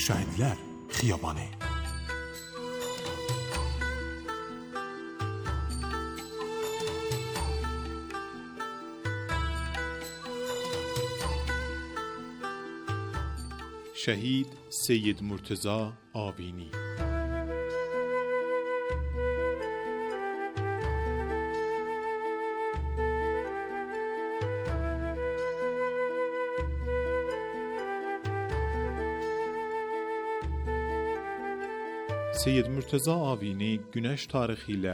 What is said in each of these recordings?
Şəhidlər Xiyabanı. شهید سید مرتضی آوینی. Seyyid Murteza Avini günəş tarixi ilə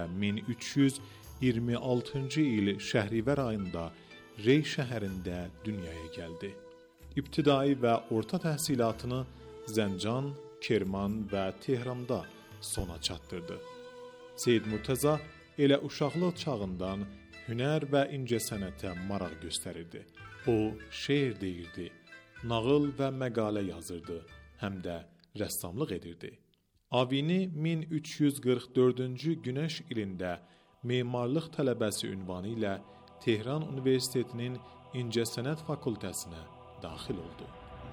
1326-cı il Şəhrivər ayında Rey şəhərində dünyaya gəldi. İbtidai və orta təhsilatını Zəncan, Kerman və Tehranda sona çatdırdı. Seyyid Murteza elə uşaqlıq çağından hünər və incəsənətə maraq göstərirdi. O, şeir deyirdi, nağıl və məqalə yazırdı, həm də rəssamlıq edirdi. Avini 1344-cü günəş ilində memarlıq tələbəsi ünvanı ilə Tehran Universitetinin İncəsənət Fakültəsinə daxil oldu.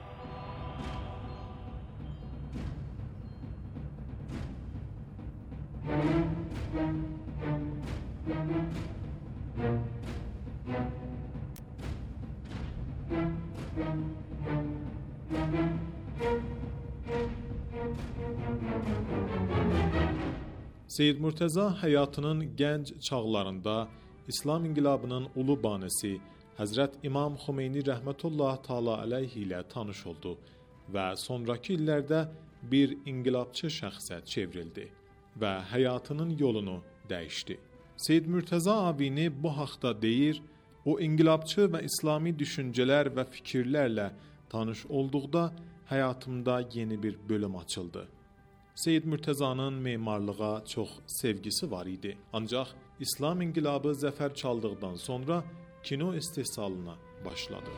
Seyyid Murteza həyatının gənc çağlarında İslam İnqilabının ulu banisi Həzrət İmam Xomeyni rəhmətullah təala əleyh ilə tanış oldu və sonrakı illərdə bir inqilabçı şəxsə çevrildi və həyatının yolunu dəyişdi. Seyyid Murteza Avini bu haqda deyir, o inqilabçı və İslami düşüncələr və fikirlərlə tanış olduqda həyatımda yeni bir bölüm açıldı. Seyyid Murteza'nın memarlığa çox sevgisi var idi. Ancaq İslam İnqilabı zəfər çaldıqdan sonra kino istehsalına başladı.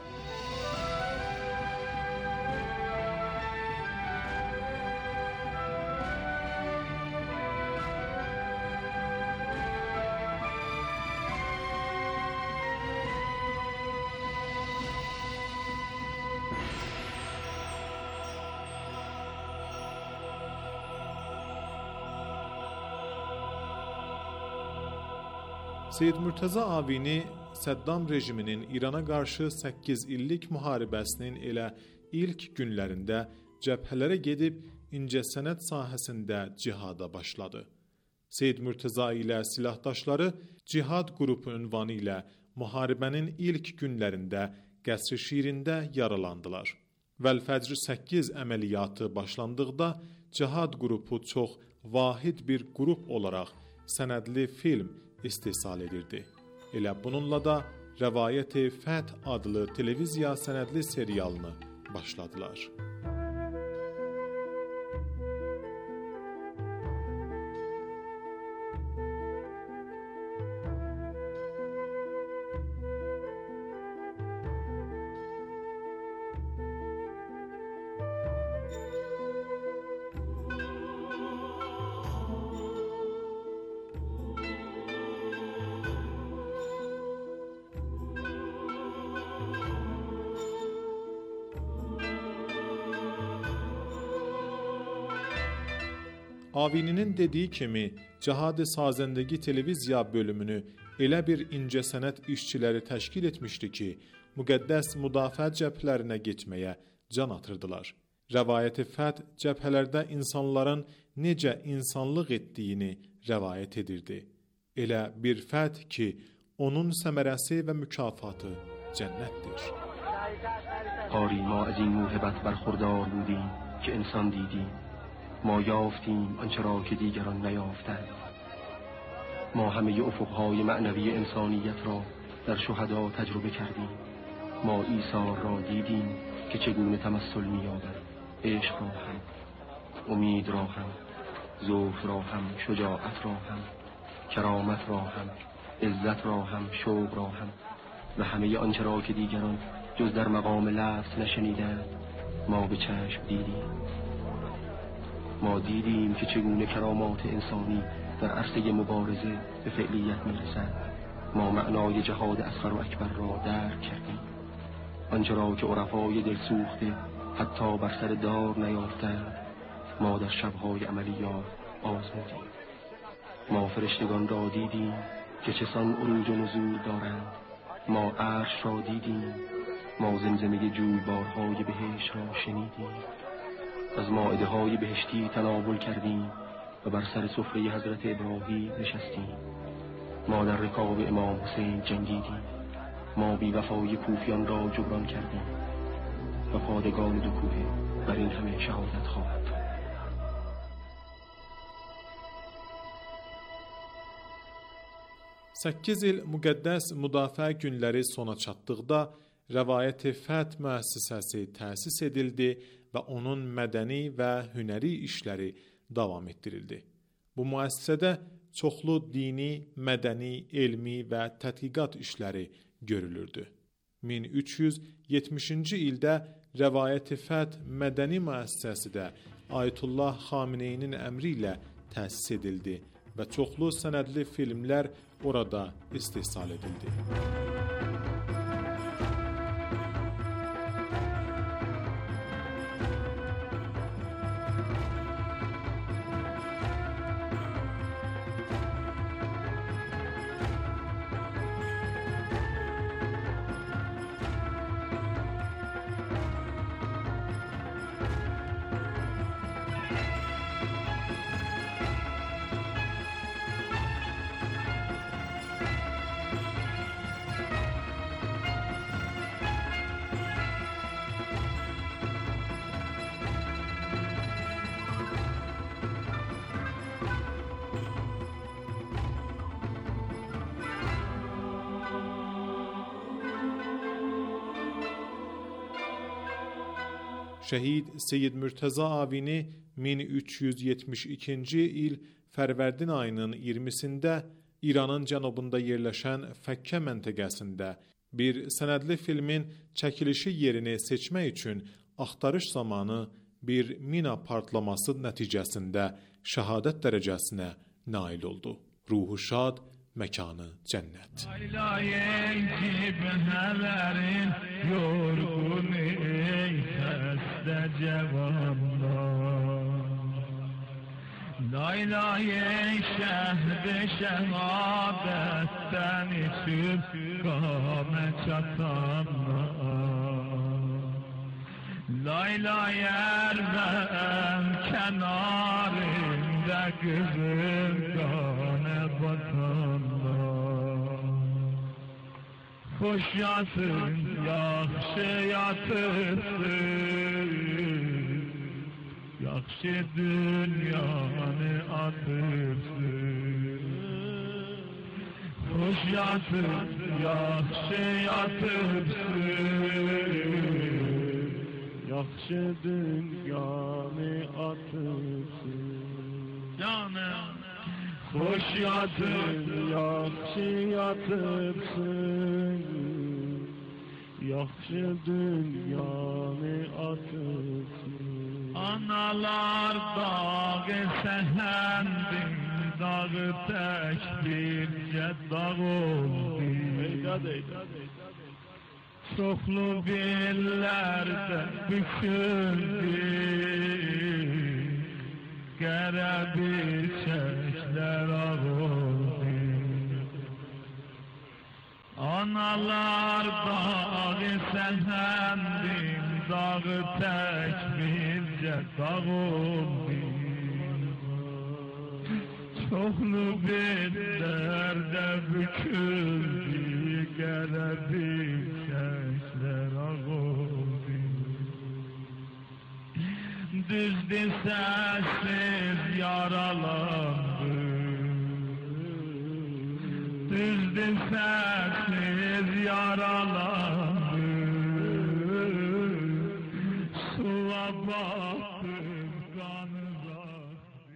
Seyyid Murteza Avini Səddam rejiminin İrana qarşı 8 illik müharibəsinin elə ilk günlərində cəbhələrə gedib incəsənət sahəsində cihada başladı. Seyyid Murteza ilə silahdaşları Cihad qrupu ünvanı ilə müharibənin ilk günlərində Qəsr-i Şirində yaralandılar. Vəl-Fəcr 8 əməliyyatı başlandıqda Cihad qrupu çox vahid bir qrup olaraq sənədli film istehsal edirdi. Elə bununla da Rəvayət-i Fəth adlı televiziya sənədli serialını başladılar. Avini'nin dediği kimi Cihad-ı Sazəndəgi televiziya bölümünü elə bir incəsənət işçiləri təşkil etmişdi ki, müqəddəs müdafiə cəbhələrinə getməyə can atırdılar. Rəvayət-i Fəth cəbhələrdə insanların necə insanlıq etdiyini rəvayət edirdi. Elə bir fəth ki, onun səmərəsi və mükafatı cənnətdir. آری ما از این موهبت برخوردار بودیم که انسان دیدیم. ما یافتیم آنچه را که دیگران نیافتند. ما همه افقهای معنوی انسانیت را در شهدا تجربه کردیم. ما ایثار را دیدیم که چگونه تمثل می‌یابد. عشق را هم، امید را هم، ذوق را هم، شجاعت را هم، کرامت را هم، عزت را هم، شوق را هم و همه آنچه را که دیگران جز در مقام لفظ نشنیدند ما به چشم دیدیم. ما دیدیم که چگونه کرامات انسانی در عرصه مبارزه به فعلیت میرسد. ما معنای جهاد اصغر و اکبر را درک کردیم. آنچه را که عرفای دلسوخته حتی بر سر دار نیافتند. ما در شبهای عملیات آزمودیم. ما فرشتگان را دیدیم که چسان عروج و نزول دارند. ما عرش را دیدیم. ما زمزمه جویبارهای بهشت را شنیدیم. از مائده های بهشتی تناول کردیم و بر سر سفره حضرت ابراهیم نشستیم. ما در رکاب امام حسین جنگیدیم. ما بی وفای کوفیان را جبران کردیم و پادگان دو کوه بر این همه شهادت خواهد. 8 il müqəddəs müdafiə günləri sona çatdıqda Rəvayət-i Fəth müəssisəsi təsis edildi və onun mədəni və hünəri işləri davam etdirildi. Bu müəssisədə çoxlu dini, mədəni, elmi və tədqiqat işləri görülürdü. 1370-ci ildə Rəvayət-i Fəth mədəni müəssisəsi də Ayətullah Xameneyinin əmri ilə təsis edildi və çoxlu sənədli filmlər orada istehsal edildi. Şəhid Seyyid Mürtəza Avini 1372-ci il Fərvərdin ayının 20-sində İranın cənubunda yerləşən Fəkkə məntəqəsində bir sənədli filmin çəkilişi yerini seçmək üçün axtarış zamanı bir mina partlaması nəticəsində şəhadət dərəcəsinə nail oldu. Ruhu şad, məkanı cənnət. Laylay şehd-i şehadetten içip kâme çatanlar. Laylay erven kenarında kızım kâne batanlar. Hoş yatın, yaxşı yatırsın, yaxşı dünyanı atırsın. Hoş yatın, yaxşı yatırsın, yaxşı dünyanı atırsın. Canım, hoş yatın, yaxşı yatırsın, yaxşı dünyanı atırsın. Analar dağı səhəndin, dağı tək bircə dağ oldu. Çoxlu bellərdə büküldü, qərəbir çəklər ağ oldu. Analar dağı səhəndin, dağı tək bircə dağ oldu. Çoxlu bellərdə büküldü, qərəbir çəklər ağ oldu. Düzdür səssiz yaralandı, düzdür səssiz yaralandı. Suya baktım kanı baktı.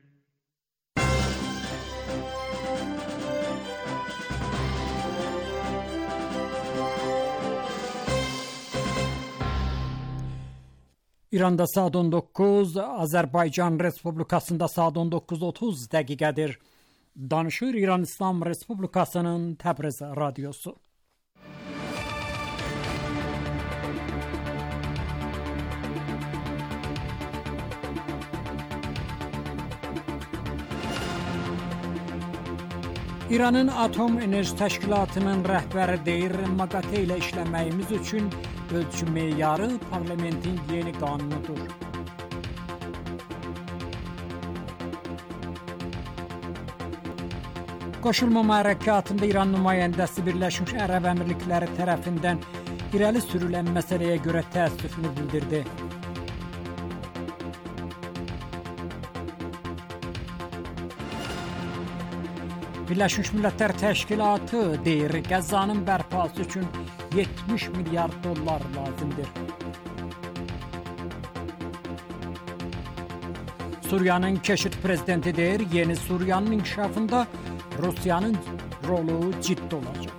İranda saat 19, Azərbaycan Respublikasında saat 19:30 dəqiqədir. Danışır İran İslam Respublikasının Təbriz Radyosu. İranın Atom Enerji Təşkilatının rəhbəri deyir, MAGATE ilə işləməyimiz üçün ölçü meyarı parlamentin yeni qanunudur. Qoşulmama hərəkatında İran nümayəndəsi Birləşmiş Ərəb Əmirlikləri tərəfindən irəli sürülən məsələyə görə təəssüfünü bildirdi. Birləşmiş Millətlər Təşkilatı deyir, Qəzzanın bərpası üçün 70 milyard dollar lazımdır. Suriyanın keşid prezidenti deyir, yeni Suriyanın inkişafında Rusiyanın rolu ciddi olacaq.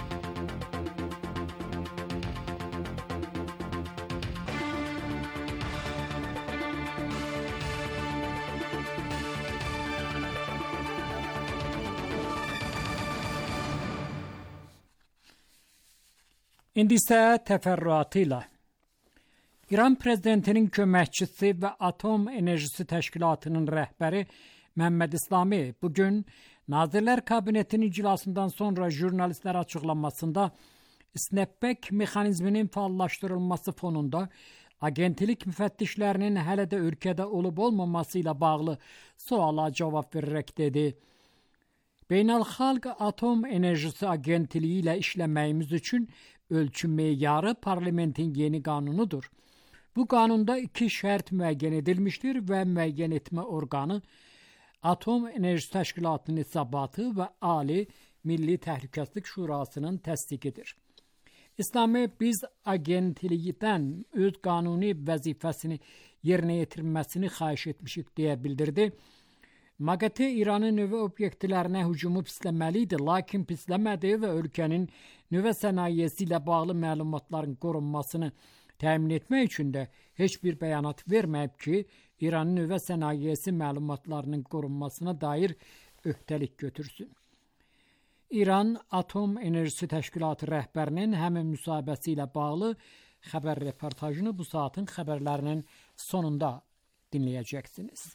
İndi isə təfərrüatıyla. İran prezidentinin köməkçisi və Atom Enerjisi Təşkilatının rəhbəri Məhəmməd İslami bugün Nazirlər Kabinetinin iclasından sonra jurnalistlərə açıqlanmasında snapback mexanizminin fəallaşdırılması fonunda agentlik müfəttişlərinin hələ də ölkədə olub-olmaması ilə bağlı suala cavab verərək dedi. Beynəlxalq Atom Enerjisi Agentliyi ilə işləməyimiz üçün ölçü meyarı parlamentin yeni qanunudur. Bu qanunda 2 şərt müəyyən edilmişdir və müəyyən etmə orqanı Atom Enerji Təşkilatının hesabatı və Ali Milli Təhlükəsizlik Şurasının təsdiqidir. İslami biz agentlikdən öz qanuni vəzifəsini yerinə yetirməsini xahiş etmişik deyə bildirdi. MAGATE İranın nüvə obyektlərinə hücumu pisləməli idi, lakin pisləmədi və ölkənin nüvə sənayesi ilə bağlı məlumatların qorunmasını təmin etmək üçün də heç bir bəyanat verməyib ki, İranın nüvə sənayesi məlumatlarının qorunmasına dair öhdəlik götürsün. İran Atom Enerjisi Təşkilatı rəhbərinin həmin müsahibəsi ilə bağlı xəbər reportajını bu saatin xəbərlərinin sonunda dinləyəcəksiniz.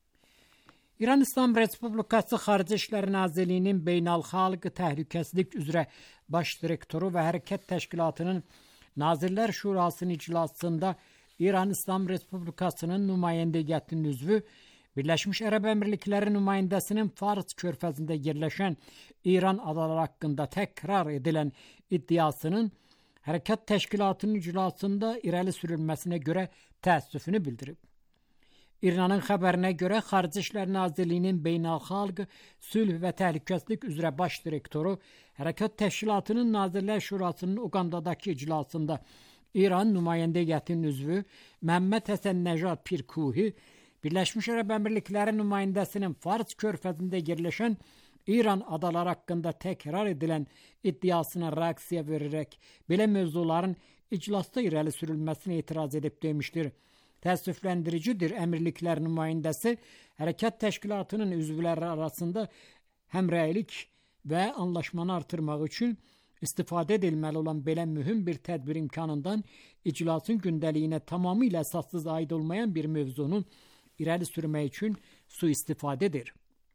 İran İslam Respublikası Xarici İşlər Nazirliyinin Beynəlxalq Təhlükəsizlik üzrə baş direktoru və Hərəkət Təşkilatının Nazirlər Şurasının iclasında İran İslam Respublikasının nümayəndəgətinin üzvü Birləşmiş Ərəb Əmirlikləri nümayəndəsinin Fars körfəzində yerləşən İran adaları haqqında təkrar edilən iddiasının Hərəkət Təşkilatının iclasında irəli sürülməsinə görə təəssüfünü bildirib. İranın xəbərinə görə Xarici İşlər Nazirliyinin Beynəlxalq Sülh və Təhlükəsizlik üzrə baş direktoru Hərəkət Təşkilatının Nazirlər Şurasının Uqandadakı iclasında İran nümayəndə heyətinin üzvü Məhəmməd Həsən Nəcad Pirkuhi Birləşmiş Ərəb Əmirlikləri nümayəndəsinin Fars körfəzində yerləşən İran adaları haqqında təkrar edilən iddiasına reaksiya verərək belə mövzuların iclasda irəli sürülməsinə etiraz edib demişdir. Təəssüfləndiricidir, əmirliklər nümayəndəsi Hərəkət Təşkilatının üzvləri arasında həmrəylik və anlaşmanı artırmaq üçün istifadə edilməli olan belə mühüm bir tədbir imkanından iclasın gündəliyinə tamamilə əsassız aid olmayan bir mövzunu irəli sürmək üçün sui-istifadədir.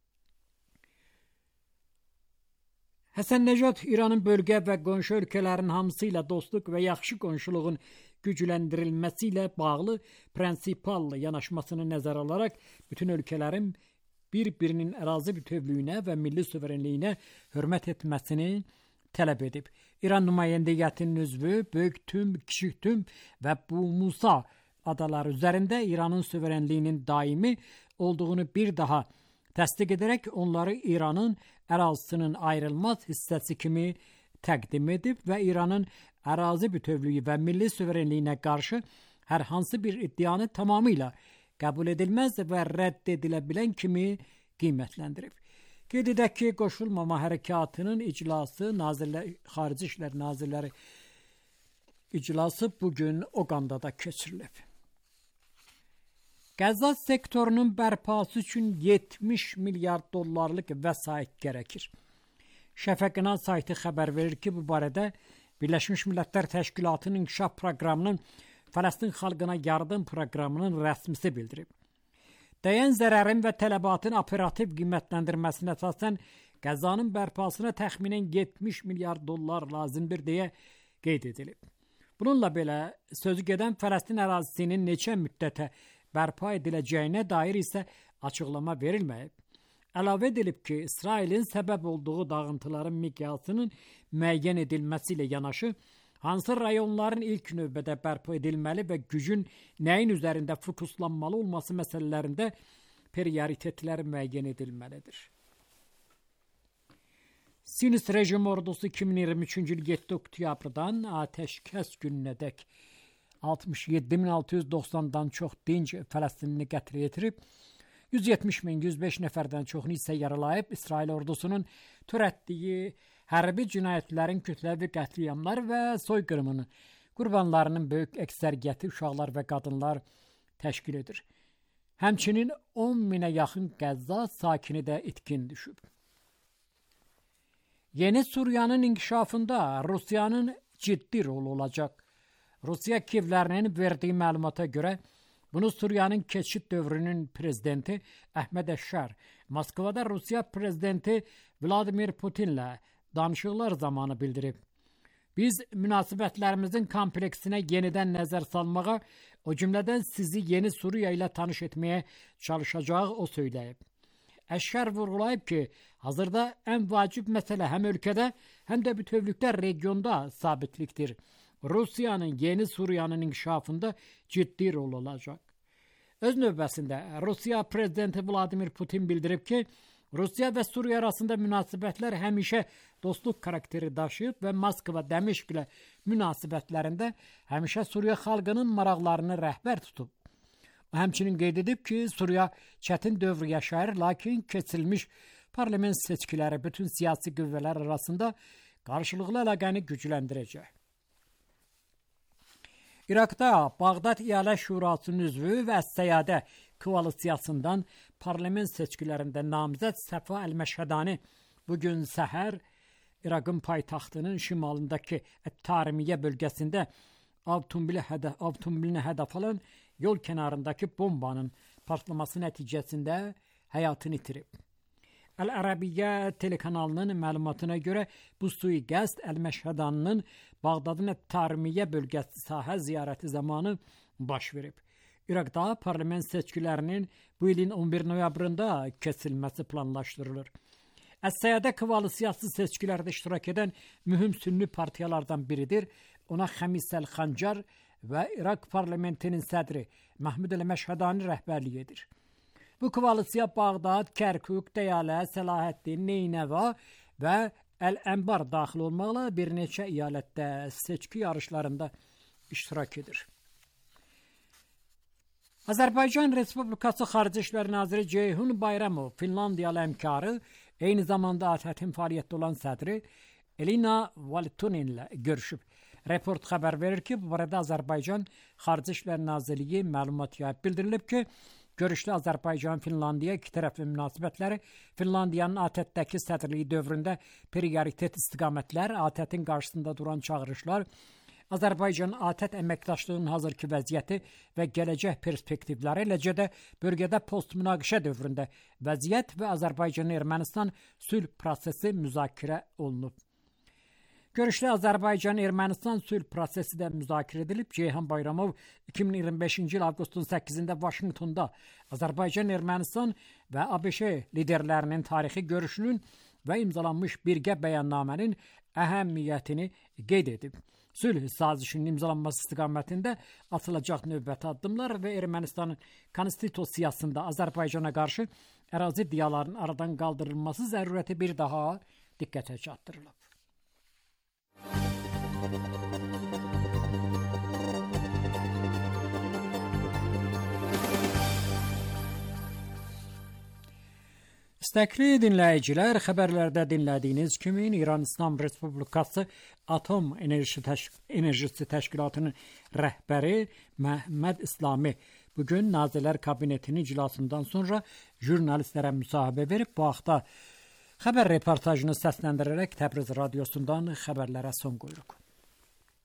Həsən Nəcad İranın bölgə və qonşu ölkələrin hamısı ilə dostluq və yaxşı qonşuluğun gücləndirilməsi ilə bağlı prinsipal yanaşmasını nəzərə alaraq bütün ölkələrin bir-birinin ərazi bütövlüyünə və milli suverenliyinə hörmət etməsini tələb edib. İran nümayəndə heyətinin üzvü Böyük Tüm, Kiçik Tüm və Bu Musa adaları üzərində İranın suverenliyinin daimi olduğunu bir daha təsdiq edərək onları İranın ərazisinin ayrılmaz hissəsi kimi təqdim edib və İranın ərazi bütövlüyü və milli suverenliyinə qarşı hər hansı bir iddianı tamamilə qəbul edilməz və rədd edilə bilən kimi qiymətləndirib. Qeyd edək ki, qoşulmama hərəkatının iclası Xarici İşlər Nazirləri iclası bugün Uqandada keçirilib. Qəzza sektorunun bərpası üçün 70 milyard dollarlıq vəsait gərəkir. Şəfəqina saytı xəbər verir ki, bu barədə Birləşmiş Millətlər Təşkilatının inkişaf proqramının Fələstin xalqına yardım proqramının rəsmisi bildirib. Dəyən zərərin və tələbatın operativ qiymətləndirməsinə əsasən Qəzzanın bərpasına təxminən 70 milyard dollar lazımdır deyə qeyd edilib. Bununla belə sözü gedən Fələstin ərazisinin neçə müddətə bərpa ediləcəyinə dair isə açıqlama verilməyib. Əlavə edilib ki, İsrailin səbəb olduğu dağıntıların miqyasının müəyyən edilməsi ilə yanaşı, hansı rayonların ilk növbədə bərpa edilməli və gücün nəyin üzərində fokuslanmalı olması məsələlərində prioritetlər müəyyən edilməlidir. Sinüs rejim ordusu 2023-cü il 7 oktyabrdan atəşkəs gününədək 67.690-dan çox dinc Fələstinli qətl yetirib, 170.105 nəfərdən çoxunu isə yaralayıb. İsrail ordusunun törətdiyi hərbi cinayətlərin kütləvi qətliamlar və soyqırımının qurbanlarının böyük əksəriyyəti uşaqlar və qadınlar təşkil edir. Həmçinin 10.000-ə yaxın Qəzza sakini də itkin düşüb. Yeni Suriyanın inkişafında Rusiyanın ciddi rolu olacaq. Rusiya Kiyevlərinin verdiyi məlumata görə bunu Suriyanın keçid dövrünün prezidenti Əhməd Əşşar Moskvada Rusiya prezidenti Vladimir Putinlə danışıqlar zamanı bildirib. Biz münasibətlərimizin kompleksinə yenidən nəzər salmağa, o cümlədən sizi yeni Suriya ilə tanış etməyə çalışacaq, o söyləyib. Əşşar vurğulayıb ki, hazırda ən vacib məsələ həm ölkədə, həm də bütövlükdə regionda sabitlikdir. Rusiyanın yeni Suriyanın inkişafında ciddi rol olacaq. Öz növbəsində Rusiya prezidenti Vladimir Putin bildirib ki, Rusiya və Suriya arasında münasibətlər həmişə dostluq xarakteri daşıyıb və Moskva Dəməşq ilə münasibətlərində həmişə Suriya xalqının maraqlarını rəhbər tutub. O həmçinin qeyd edib ki, Suriya çətin dövr yaşayır, lakin keçirilmiş parlament seçkiləri bütün siyasi qüvvələr arasında qarşılıqlı əlaqəni gücləndirəcək. İraqda Bağdad İyalət Şurasının üzvü və Əs-Səyadə koalisiyasından parlament seçkilərində namizəd Səfa Əl-Məşhədani bugün səhər İraqın paytaxtının şimalındakı Ət-Tarimiyə bölgəsində avtomobilinə hədəf alan yol kənarındakı bombanın partlaması nəticəsində həyatını itirib. Əl-Ərəbiyyə telekanalının məlumatına görə bu sui-qəsd Əl-Məşhədaninin Bağdadın Ət-Tarimiyə bölgəsi sahə ziyarəti zamanı baş verib. İraqda parlament seçkilərinin bu ilin 11 noyabrında keçirilməsi planlaşdırılır. Əs-Səyadə koalisiyası seçkilərdə iştirak edən mühüm sünni partiyalardan biridir. Ona Xəmis Əl-Xancar və İraq parlamentinin sədri Mahmud Əl-Məşhədani rəhbərlik edir. Bu koalisiya Bağdad, Kərkük, Dəyalə, Səlahəddin, Neynəva və Əl-Ənbar daxil olmaqla bir neçə əyalətdə seçki yarışlarında iştirak edir. Azərbaycan Respublikası Xarici İşlər Naziri Ceyhun Bayramov Finlandiyalı həmkarı, eyni zamanda ATƏT-in fəaliyyətdə olan sədri Elina Valtunin ilə görüşüb. Report xəbər verir ki, bu barədə Azərbaycan Xarici İşlər Nazirliyi məlumat yayıb. Bildirilib ki, görüşdə Azərbaycan-Finlandiya ikitərəfli münasibətləri, Finlandiyanın ATƏT-dəki sədrliyi dövründə prioritet istiqamətlər, ATƏT-in qarşısında duran çağırışlar, Azərbaycan ATƏT əməkdaşlığının hazırki vəziyyəti və gələcək perspektivləri, eləcə də bölgədə post-münaqişə dövründə vəziyyət və Azərbaycan-Ermənistan sülh prosesi müzakirə olunub. Görüşdə Azərbaycan-Ermənistan sülh prosesi də müzakirə edilib. Ceyhun Bayramov 2025-ci il avqustun 8-də Vaşinqtonda Azərbaycan-Ermənistan və ABŞ liderlərinin tarixi görüşünün və imzalanmış birgə bəyannamənin əhəmiyyətini qeyd edib. Sülh sazişinin imzalanması istiqamətində atılacaq növbəti addımlar və Ermənistanın konstitusiyasında Azərbaycana qarşı ərazi iddialarının aradan qaldırılması zərurəti bir daha diqqətə çatdırılıb. İstəkli dinləyicilər, xəbərlərdə dinlədiyiniz kimi İran İslam Respublikası Atom Enerjisi Təşkilatının rəhbəri Məhəmməd İslami bugün Nazirlər Kabinetinin iclasından sonra jurnalistlərə müsahibə verib. Bu haqda xəbər reportajını səsləndirərək Təbriz radiosundan xəbərlərə son qoyuruq. İran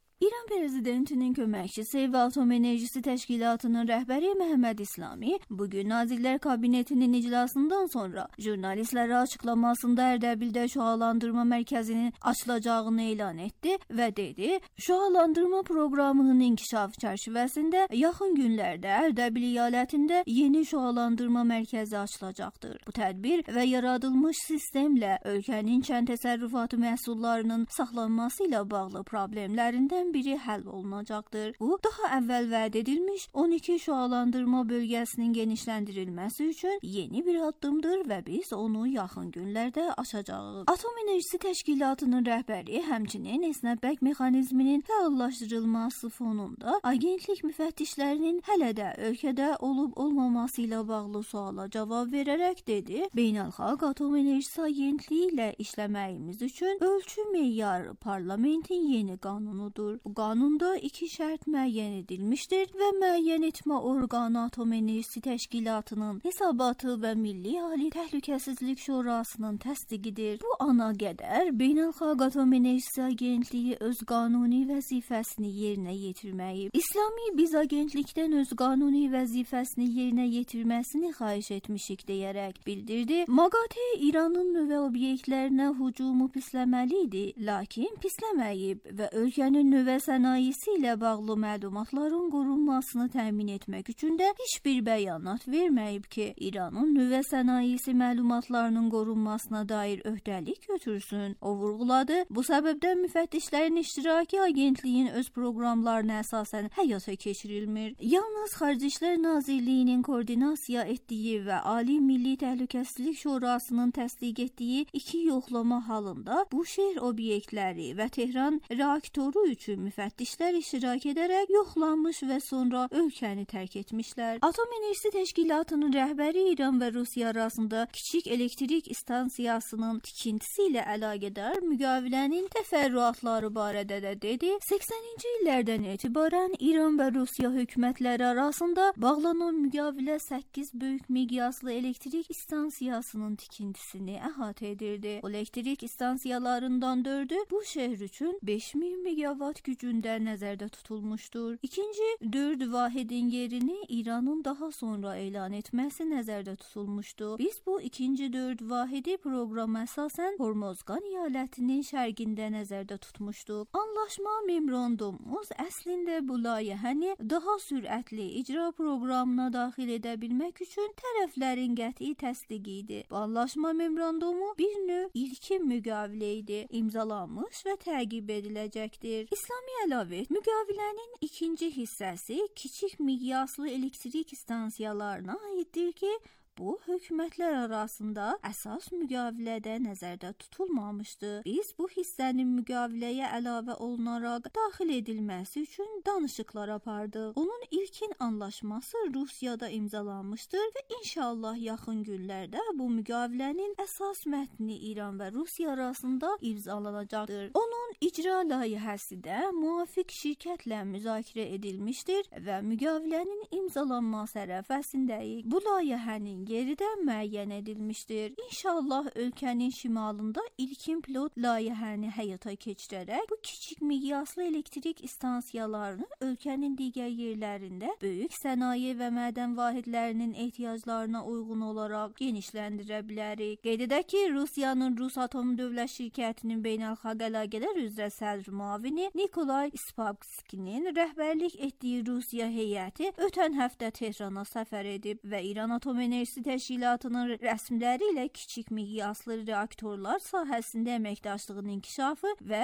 prezidentinin köməkçisi və Atom Enerjisi Təşkilatının rəhbəri Məhəmməd İslami bugün Nazirlər Kabinetinin iclasından sonra jurnalistlərə açıqlamasında Ərdəbildə şüalandırma mərkəzinin açılacağını elan etdi və dedi, şüalandırma proqramının inkişaf çərçivəsində yaxın günlərdə Ərdəbil əyalətində yeni şüalandırma mərkəzi açılacaqdır. Bu tədbir və yaradılmış sistemlə ölkənin kənd təsərrüfatı məhsullarının saxlanması ilə bağlı problemlərindən biri həll olunacaqdır. Bu, daha əvvəl vəd edilmiş 12 şüalandırma bölgəsinin genişləndirilməsi üçün yeni bir addımdır və biz onu yaxın günlərdə açacağıq. Atom Enerjisi Təşkilatının rəhbəri həmçinin esnəbək mexanizminin fəallaşdırılması fonunda agentlik müfəttişlərinin hələ də ölkədə olub-olmaması ilə bağlı suala cavab verərək dedi, Beynəlxalq Atom Enerjisi Agentliyi ilə işləməyimiz üçün ölçü meyarı parlamentin yeni qanunudur. Bu qanunda 2 şərt müəyyən edilmişdir və müəyyən etmə orqanı Atom Enerjisi Təşkilatının hesabatı və Milli Ali Təhlükəsizlik Şurasının təsdiqidir. Bu ana qədər Beynəlxalq Atom Enerjisi Agentliyi öz qanuni vəzifəsini yerinə yetirməyib. İslami biz agentlikdən öz qanuni vəzifəsini yerinə yetirməsini xahiş etmişik deyərək bildirdi. MAGATE İranın nüvə obyektlərinə hücumu pisləməli idi, lakin pisləməyib və ölkənin nüvə sənayesi ilə bağlı məlumatların qorunmasını təmin etmək üçün də heç bir bəyanat verməyib ki, İranın nüvə sənayesi məlumatlarının qorunmasına dair öhdəlik götürsün. O vurğuladı, bu səbəbdən müfəttişlərin iştiraki agentliyin öz proqramlarına əsasən həyata keçirilmir. Yalnız Xarici İşlər Nazirliyinin koordinasiya etdiyi və Ali Milli Təhlükəsizlik Şurasının təsdiq etdiyi 2 yoxlama halında bu şəhər obyektləri və Tehran reaktoru üçün müfəttişlər iştirak edərək yoxlanmış və sonra ölkəni tərk etmişlər. Atom Enerjisi Təşkilatının rəhbəri İran və Rusiya arasında kiçik elektrik istansiyasının tikintisi ilə əlaqədar müqavilənin təfərrüatları barədə də dedi. 80-ci illərdən etibarən İran və Rusiya hökumətləri arasında bağlanan müqavilə 8 böyük miqyaslı elektrik istansiyasının tikintisini əhatə edirdi. Elektrik istansiyalarından 4'ü bu şəhər üçün 5000 megawatt gücündə nəzərdə tutulmuşdur. İkinci 4 vahidin yerini İranın daha sonra elan etməsi nəzərdə tutulmuşdu. Biz bu ikinci 4 vahidi proqrama əsasən Hormozgan əyalətinin şərqində nəzərdə tutmuşduq. Anlaşma memorandumumuz əslində bu layihəni daha sürətli icra proqramına daxil edə bilmək üçün tərəflərin qəti təsdiqi idi. Bu anlaşma memorandumu bir növ ilkin müqavilə idi, imzalanmış və təqib ediləcəkdir. İslami əlavə et, müqavilənin ikinci hissəsi kiçik miqyaslı elektrik istansiyalarına aiddir ki, bu hökumətlər arasında əsas müqavilədə nəzərdə tutulmamışdı. Biz bu hissənin müqaviləyə əlavə olunaraq daxil edilməsi üçün danışıqlar apardıq. Onun ilkin anlaşması Rusiyada imzalanmışdır və inşallah yaxın günlərdə bu müqavilənin əsas mətni İran və Rusiya arasında imzalanacaqdır. Onun icra layihəsi də müvafiq şirkətlə müzakirə edilmişdir və müqavilənin imzalanması ərəfəsindəyik. Bu layihənin yeri də müəyyən edilmişdir. İnşallah ölkənin şimalında ilkin pilot layihəni həyata keçirərək bu kiçik miqyaslı elektrik istansiyalarını ölkənin digər yerlərində böyük sənaye və mədən vahidlərinin ehtiyaclarına uyğun olaraq genişləndirə bilərik. Qeyd edək ki, Rusiyanın Rusatom dövlət şirkətinin beynəlxalq əlaqələr üzrə sədr müavini Nikolay Spavskinin rəhbərlik etdiyi Rusiya heyəti ötən həftə Tehrana səfər edib və İran Atom Enerjisi Təşkilatının rəsmiləri ilə kiçik miqyaslı reaktorlar sahəsində əməkdaşlığın inkişafı və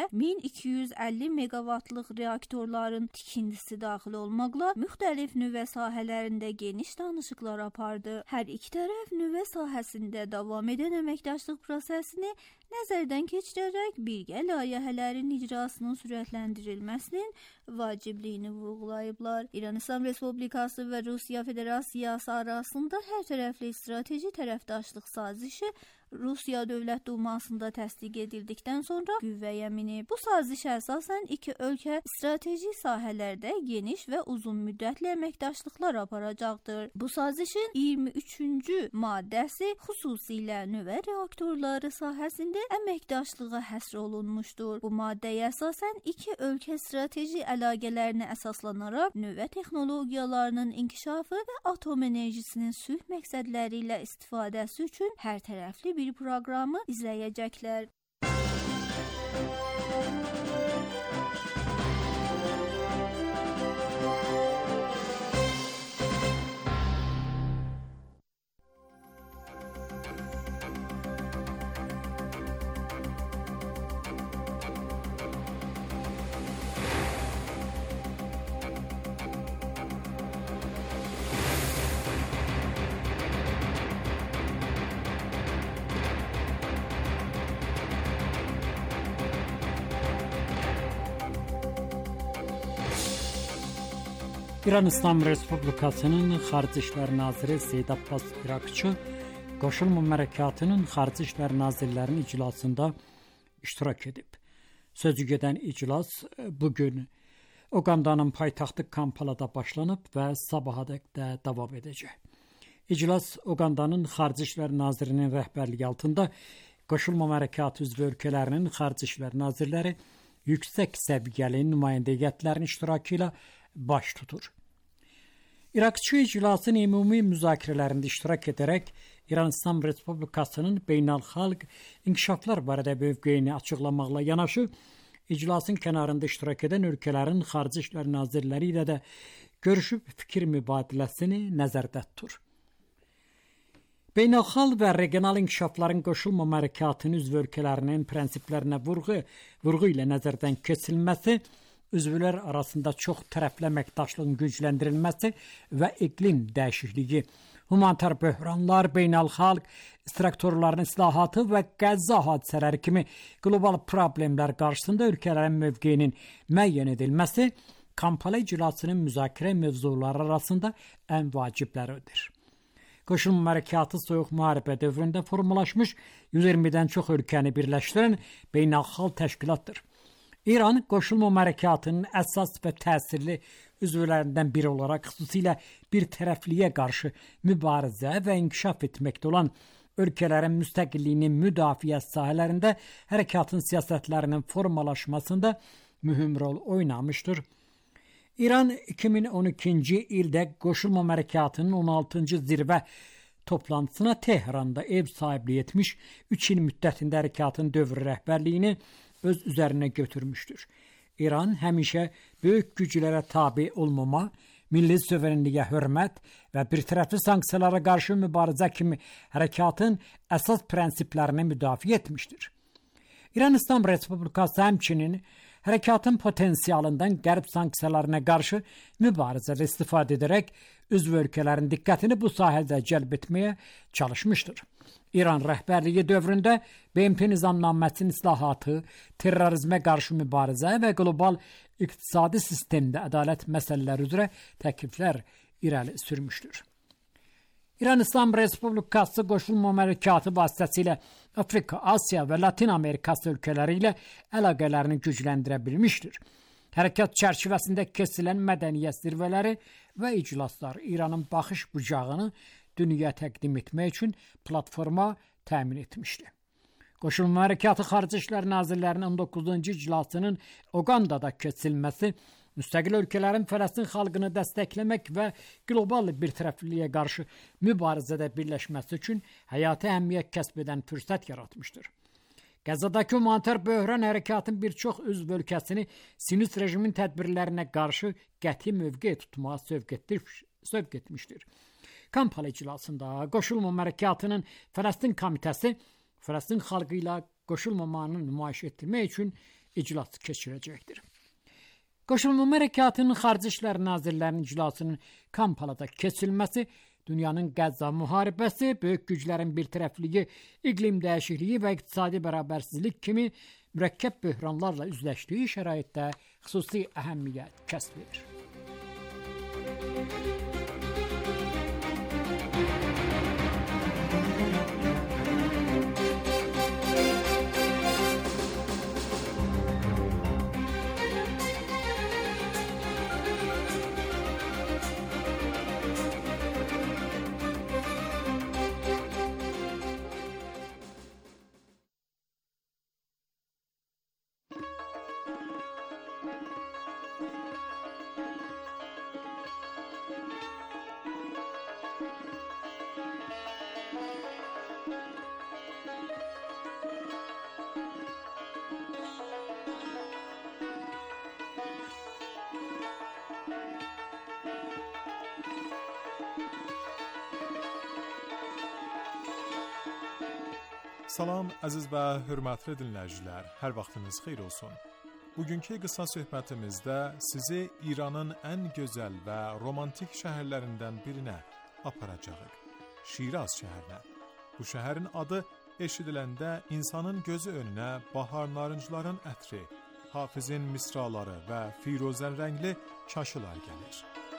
1250 meqavatlıq reaktorların tikintisi daxil olmaqla müxtəlif nüvə sahələrində geniş danışıqlar apardı. Hər iki tərəf nüvə sahəsində davam edən əməkdaşlıq prosesini nəzərdən keçirərək birgə layihələrin icrasının sürətləndirilməsinin vacibliyini vurğulayıblar. İran İslam Respublikası və Rusiya Federasiyası arasında hər tərəfli strateji tərəfdaşlıq sazişi Rusiya Dövlət Dumasında təsdiq edildikdən sonra qüvvəyə minib. Bu sazişə əsasən iki ölkə strateji sahələrdə geniş və uzun müddətli əməkdaşlıqlar aparacaqdır. Bu sazişin 23-cü maddəsi xüsusilə nüvə reaktorları sahəsində əməkdaşlığa həsr olunmuşdur. Bu maddəyə əsasən iki ölkə strateji əlaqələrinə əsaslanaraq nüvə texnologiyalarının inkişafı və atom enerjisinin sülh məqsədləri ilə istifadəsi üçün hər tərəfli bir proqramı izləyəcəklər. İran İslam Respublikasının Xarici İşlər Naziri Seyid Abbas İraqçı Qoşulma Hərəkatının Xarici İşlər Nazirlərinin iclasında iştirak edib. Sözü gedən iclas bugün Uqandanın paytaxtı Kampalada başlanıb və sabahadək də davam edəcək. İclas Uqandanın Xarici İşlər Nazirinin rəhbərliyi altında Qoşulma Hərəkatı üzvü ölkələrinin Xarici İşlər Nazirləri yüksək səviyyəli nümayəndə heyətlərinin iştirakı ilə baş tutur. İraqçı iclasın ümumi müzakirələrində iştirak edərək İran İslam Respublikasının beynəlxalq inkişaflar barədə mövqeyini açıqlamaqla yanaşı, iclasın kənarında iştirak edən ölkələrin Xarici İşlər Nazirləri ilə də görüşüb fikir mübadiləsini nəzərdə tutur. Beynəlxalq və regional inkişafların Qoşulma Hərəkatının üzv ölkələrinin prinsiplərinə vurğu ilə nəzərdən keçirilməsi, üzvlər arasında çox tərəfli əməkdaşlığın gücləndirilməsi və iqlim dəyişikliyi, humanitar böhranlar, beynəlxalq strukturların islahatı və Qəzza hadisələri kimi qlobal problemlər qarşısında ölkələrin mövqeyinin müəyyən edilməsi Kampala iclasının müzakirə mövzuları arasında ən vacibləridir. Qoşulma Hərəkatı soyuq müharibə dövründə formalaşmış 120-dən çox ölkəni birləşdirən beynəlxalq təşkilatdır. İran Qoşulma Hərəkatının əsas və təsirli üzvlərindən biri olaraq xüsusilə bir tərəfliyə qarşı mübarizə və inkişaf etməkdə olan ölkələrin müstəqilliyinin müdafiə sahələrində hərəkatın siyasətlərinin formalaşmasında mühüm rol oynamışdır. İran 2012-ci ildə Qoşulma Hərəkatının 16-cı zirvə toplantısına Tehranda ev sahibliyi etmiş, 3 il müddətində hərəkatın dövr rəhbərliyini öz üzərinə götürmüşdür. İran həmişə böyük güclərə tabe olmama, milli suverenliyə hörmət və birtərəfli sanksiyalara qarşı mübarizə kimi hərəkatın əsas prinsiplərini müdafiə etmişdir. İran İslam Respublikası həmçinin hərəkatın potensialından qərb sanksiyalarına qarşı mübarizədə istifadə edərək üzv ölkələrin diqqətini bu sahədə cəlb etməyə çalışmışdır. İran rəhbərliyi dövründə BMT nizamnaməsinin islahatı, terrorizmə qarşı mübarizə və qlobal iqtisadi sistemdə ədalət məsələləri üzrə təkliflər irəli sürmüşdür. İran İslam Respublikası Qoşulma Hərəkatı vasitəsilə Afrika, Asiya və Latin Amerikası ölkələri ilə əlaqələrini gücləndirə bilmişdir. Hərəkat çərçivəsində keçirilən mədəniyyət zirvələri və iclaslar İranın baxış bucağını dünyaya təqdim etmək üçün platforma təmin etmişdi. Qoşulma Hərəkatı Xarici İşlər Nazirlərinin 19-cu iclasının Uqandada keçirilməsi, müstəqil ölkələrin Fələstin xalqını dəstəkləmək və qlobal birtərəfliliyə qarşı mübarizədə birləşməsi üçün həyati əhəmiyyət kəsb edən fürsət yaratmışdır. Qəzzadakı humanitar böhran hərəkatın bir çox üzv ölkəsini Sionist rejimin tədbirlərinə qarşı qəti mövqe tutmağa sövq etmişdir. Kampala iclasında Qoşulma Hərəkatının Fələstin komitəsi Fələstin xalqı ilə qoşulmamanı nümayiş etdirmək üçün iclas keçirəcəkdir. Qoşulma Hərəkatının Xarici İşlər Nazirlərinin iclasının Kampalada keçirilməsi dünyanın Qəzza müharibəsi, böyük güclərin birtərəfliliyi, iqlim dəyişikliyi və iqtisadi bərabərsizlik kimi mürəkkəb böhranlarla üzləşdiyi şəraitdə xüsusi əhəmiyyət kəsb edir. Salam əziz və hörmətli dinləyicilər, hər vaxtınız xeyir olsun. Bugünkü qısa söhbətimizdə sizi İranın ən gözəl və romantik şəhərlərindən birinə aparacağıq. Şiraz şəhərinə. Bu şəhərin adı eşidiləndə insanın gözü önünə bahar narıncların ətri, Hafizin misraları və firuzən rəngli kaşılar gəlir.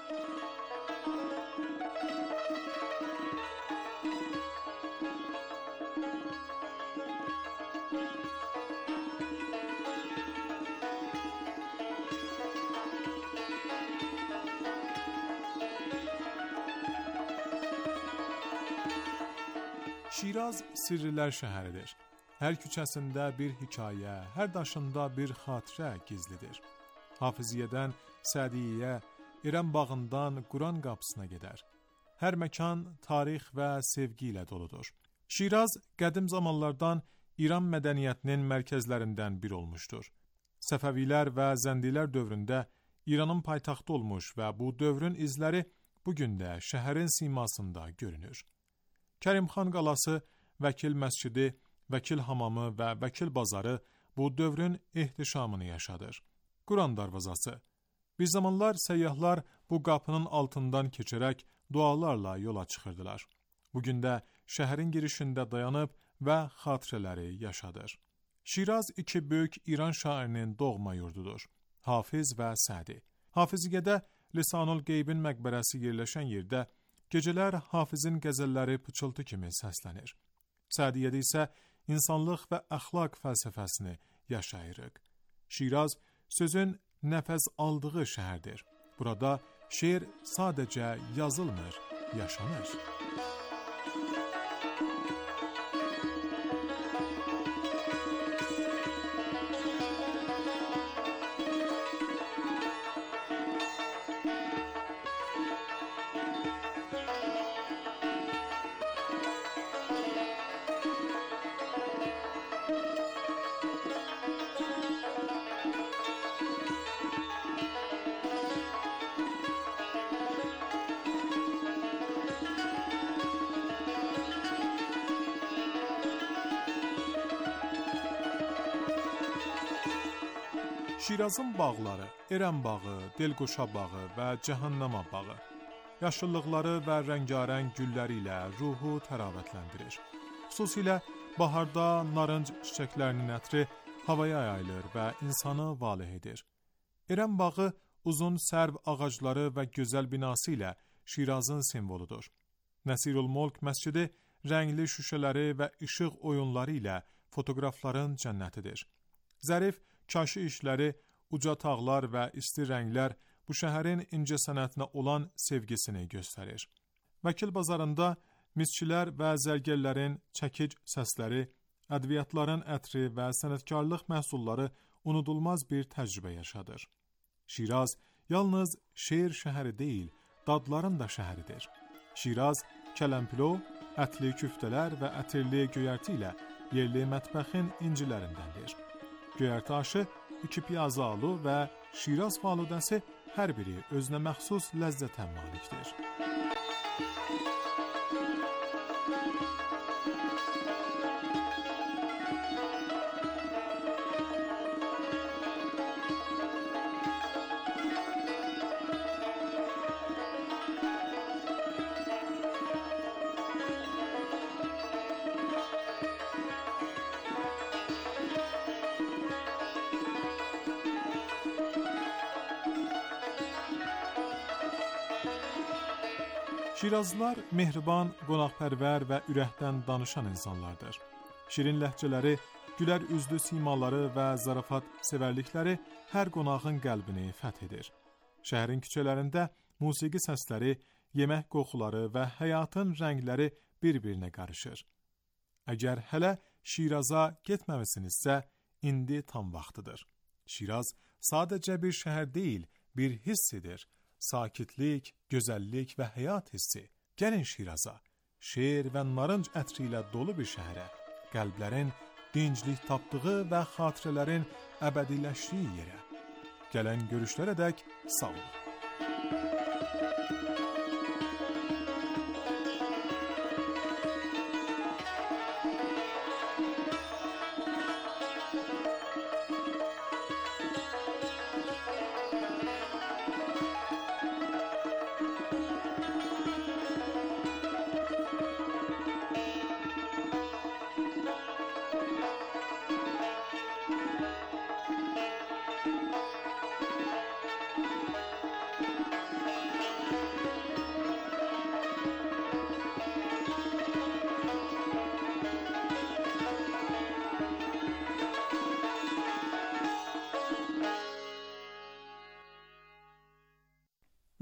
Şiraz sirrilər şəhəridir. Hər küçəsində bir hekayə, hər daşında bir xatirə gizlidir. Hafiziyyədən Sədiyyəyə, İrəm bağından Quran qapısına gedər. Hər məkan tarix və sevgi ilə doludur. Şiraz qədim zamanlardan İran mədəniyyətinin mərkəzlərindən biri olmuşdur. Səfəvilər və Zəndilər dövründə İranın paytaxtı olmuş və bu dövrün izləri bugün də şəhərin simasında görünür. Kərimxan qalası, Vəkil məscidi, Vəkil hamamı və Vəkil bazarı bu dövrün ehtişamını yaşadır. Quran darvazası. Bir zamanlar səyyahlar bu qapının altından keçərək dualarla yola çıxırdılar. Bugün də şəhərin girişində dayanıb və xatirələri yaşadır. Şiraz iki böyük İran şairinin doğma yurdudur. Hafiz və Sədi. Hafiziyyədə Lisanul Qeybin məqbərəsi yerləşən yerdə gecələr Hafizin qəzəlləri pıçıltı kimi səslənir. Sədiyyədə isə insanlıq və əxlaq fəlsəfəsini yaşayırıq. Şiraz sözün nəfəs aldığı şəhərdir. Burada şeir sadəcə yazılmır, yaşanır. Şirazın bağları, Ərəm bağı, Delquşa bağı və Cəhənnəma bağı, yaşıllıqları və rəngarəng gülləri ilə ruhu təravətləndirir. Xüsusilə baharda narınc çiçəklərinin ətri havaya yayılır və insanı valeh edir. Ərəm bağı uzun sərv ağacları və gözəl binası ilə Şirazın simvoludur. Nəsirulmulk məscidi rəngli şüşələri və işıq oyunları ilə fotoqrafların cənnətidir. Zərif kaşı işləri, uca tağlar və isti rənglər bu şəhərin incəsənətinə olan sevgisini göstərir. Vəkil bazarında misçilər və zərgərlərin çəkic səsləri, ədviyyatların ətri və sənətkarlıq məhsulları unudulmaz bir təcrübə yaşadır. Şiraz yalnız şeir şəhəri deyil, dadların da şəhəridir. Şiraz, kələmpilov, ətli küftələr və ətirli göyərti ilə yerli mətbəxin incilərindəndir. Göyərti aşı, 2 piyaza alu və Şiraz faludəsi hər biri özünə məxsus ləzzətə malikdir. Şirazlılar mehriban, qonaqpərvər və ürəkdən danışan insanlardır. Şirin ləhcələri, gülər üzlü simaları və zarafat sevərlikləri hər qonağın qəlbini fəth edir. Şəhərin küçələrində musiqi səsləri, yemək qoxuları və həyatın rəngləri bir-birinə qarışır. Əgər hələ Şiraza getməmisinizsə, indi tam vaxtıdır. Şiraz sadəcə bir şəhər deyil, bir hissidir. Sakitlik, gözəllik və həyat hissi. Gəlin Şiraza, şeir və narınc ətri ilə dolu bir şəhərə, qəlblərin dinclik tapdığı və xatirələrin əbədiləşdiyi yerə. Gələn görüşlərədək sağ olun.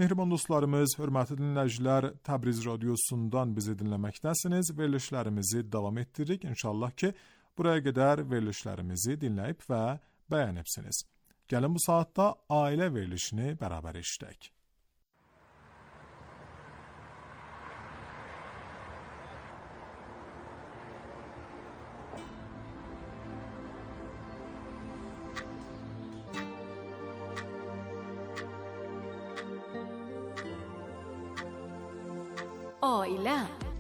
Mehriban dostlarımız, hörmətli dinləyicilər, Təbriz radiosundan bizi dinləməkdəsiniz. Verilişlərimizi davam etdiririk. İnşallah ki, buraya qədər verilişlərimizi dinləyib və bəyənibsiniz. Gəlin bu saatda ailə verilişini bərabər eşidək. Ailə.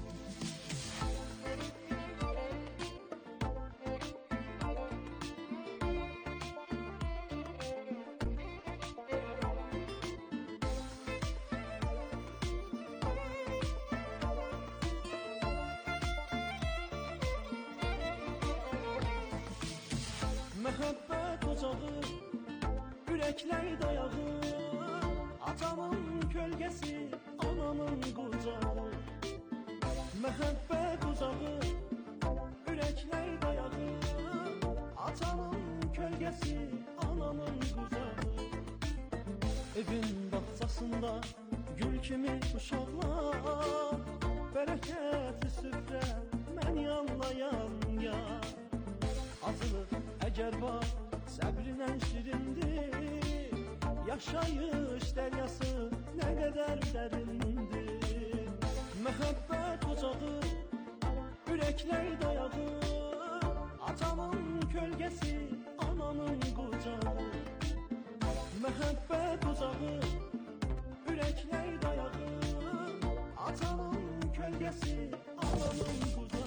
Məhəbbət ocağı, ürəklər dayağı, atamın kölgəsi, anamın qucağı. Məhəbbət ocağı, ürəklər dayağı, atamın kölgəsi, anamın qucağı. Evin bağçasında gül kimi uşaqlar, bərəkətli süfrə, mən yanlayan yar. Acılıq əgər var, səbrinlə şirindir, yaşayış dəryası nə qədər dərindir. Məhəbbət ocağı, ürəklər dayağı, atamın kölgəsi, anamın qucağı. Məhəbbət ocağı, ürəklər dayağı, atamın kölgəsi, anamın qucağı.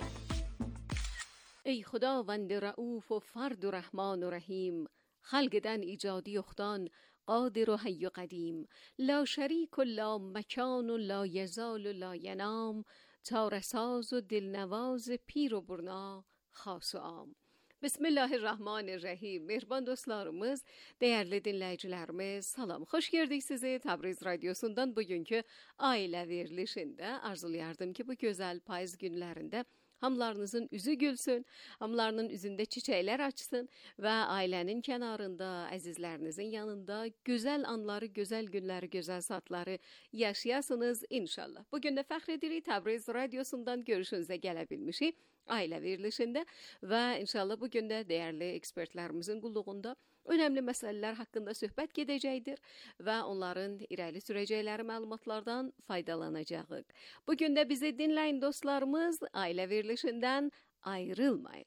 ای خداوند رؤوف و فرد و رحمان و رحیم، خلقدن ایجادی اختان قادر و حی و قدیم، لا شریک و لا مکان و لا یزال و لا ینام، تارساز و دلنواز پیر و برنا خاص و عام. بسم الله الرحمن الرحیم. Mehriban dostlarımız, değerli dinləyicilərimiz, salam. Xoş gördük sizi Təbriz radiosundan bugünkü ailə verilişində. Arzulayardım ki, bu gözəl payız günlərində hamılarınızın üzü gülsün, hamılarının üzündə çiçəklər açsın və ailənin kənarında, əzizlərinizin yanında gözəl anları, gözəl günləri, gözəl saatları yaşayasınız inşallah. Bugün də fəxr edirik Təbriz radiosundan görüşünüzə gələ bilmişik ailə verilişində və inşallah bugün də dəyərli ekspertlərimizin qulluğunda önəmli məsələlər haqqında söhbət gedəcəkdir və onların irəli sürəcəkləri məlumatlardan faydalanacağıq. Bugün də bizi dinləyin dostlarımız, ailə verilişindən ayrılmayın.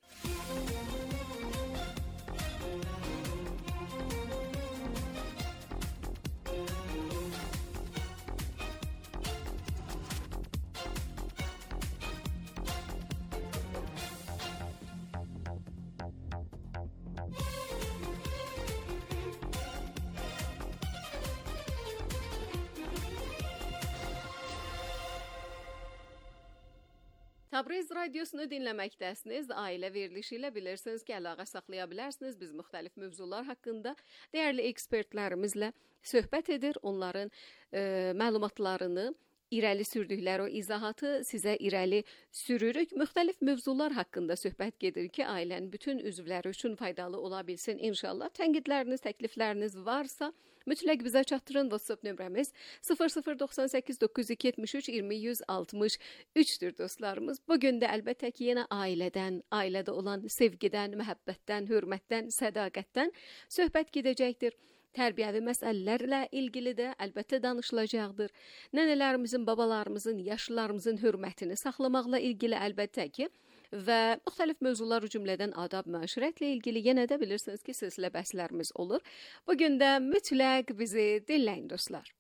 Təbriz radiosunu dinləməkdəsiniz. Ailə verilişi ilə bilirsiniz ki, əlaqə saxlaya bilərsiniz. Biz müxtəlif mövzular haqqında dəyərli ekspertlərimizlə söhbət edir. Onların məlumatlarını, irəli sürdükləri o izahatı sizə irəli sürürük. Müxtəlif mövzular haqqında söhbət gedir ki, ailənin bütün üzvləri üçün faydalı ola bilsin inşallah. Tənqidləriniz, təklifləriniz varsa mütləq bizə çatdırın. WhatsApp nömrəmiz 0098 973 20 163-dür dostlarımız. Bugün də əlbəttə ki, yenə ailədən, ailədə olan sevgidən, məhəbbətdən, hörmətdən, sədaqətdən söhbət gedəcəkdir. Tərbiyəvi məsələlərlə ilgili də əlbəttə danışılacaqdır. Nənələrimizin, babalarımızın, yaşlılarımızın hörmətini saxlamaqla ilgili əlbəttə ki və müxtəlif mövzular cümlədən adab məşrətlə ilgili yenə də bilirsiniz ki, silsilə bəhslərimiz olur. Bugün də mütləq bizi dinləyin dostlar.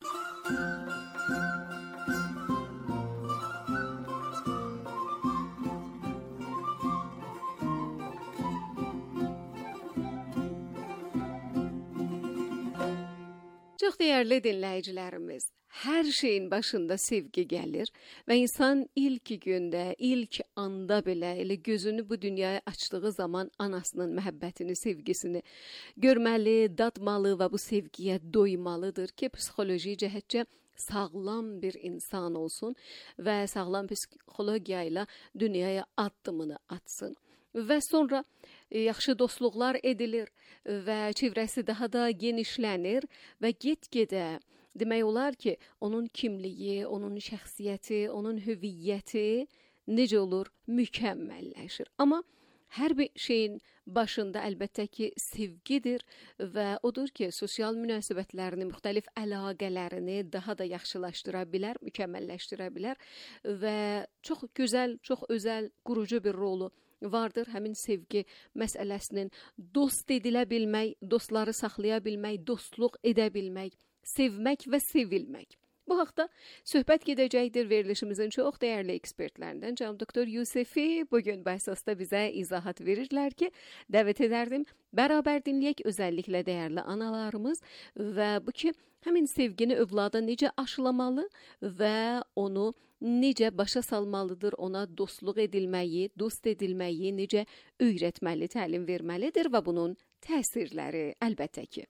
Çox dəyərli dinləyicilərimiz, hər şeyin başında sevgi gəlir və insan ilk gündə, ilk anda belə elə gözünü bu dünyaya açdığı zaman anasının məhəbbətini, sevgisini görməli, dadmalı və bu sevgiyə doymalıdır ki, psixoloji cəhətcə sağlam bir insan olsun və sağlam psixologiya ilə dünyaya addımını atsın. Və sonra yaxşı dostluqlar edilir və çevrəsi daha da genişlənir və get-gedə demək olar ki, onun kimliyi, onun şəxsiyyəti, onun hüviyyəti necə olur? Mükəmməlləşir. Amma hər bir şeyin başında əlbəttə ki, sevgidir və odur ki, sosial münasibətlərini, müxtəlif əlaqələrini daha da yaxşılaşdıra bilər, mükəmməlləşdirə bilər və çox gözəl, çox özəl, qurucu bir rolu vardır həmin sevgi məsələsinin. Dost edilə bilmək, dostları saxlaya bilmək, dostluq edə bilmək, sevmək və sevilmək. Bu haqda söhbət gedəcəkdir verilişimizin çox dəyərli ekspertlərindən. Cənab Doktor Yusefi bugün bu əsasda bizə izahat verirlər ki, dəvət edərdim. Bərabər dinləyək, özəlliklə dəyərli analarımız və bu ki, həmin sevgini övlada necə aşılamalı və onu necə başa salmalıdır, ona dostluq edilməyi, dost edilməyi necə öyrətməli, təlim verməlidir və bunun təsirləri əlbəttə ki.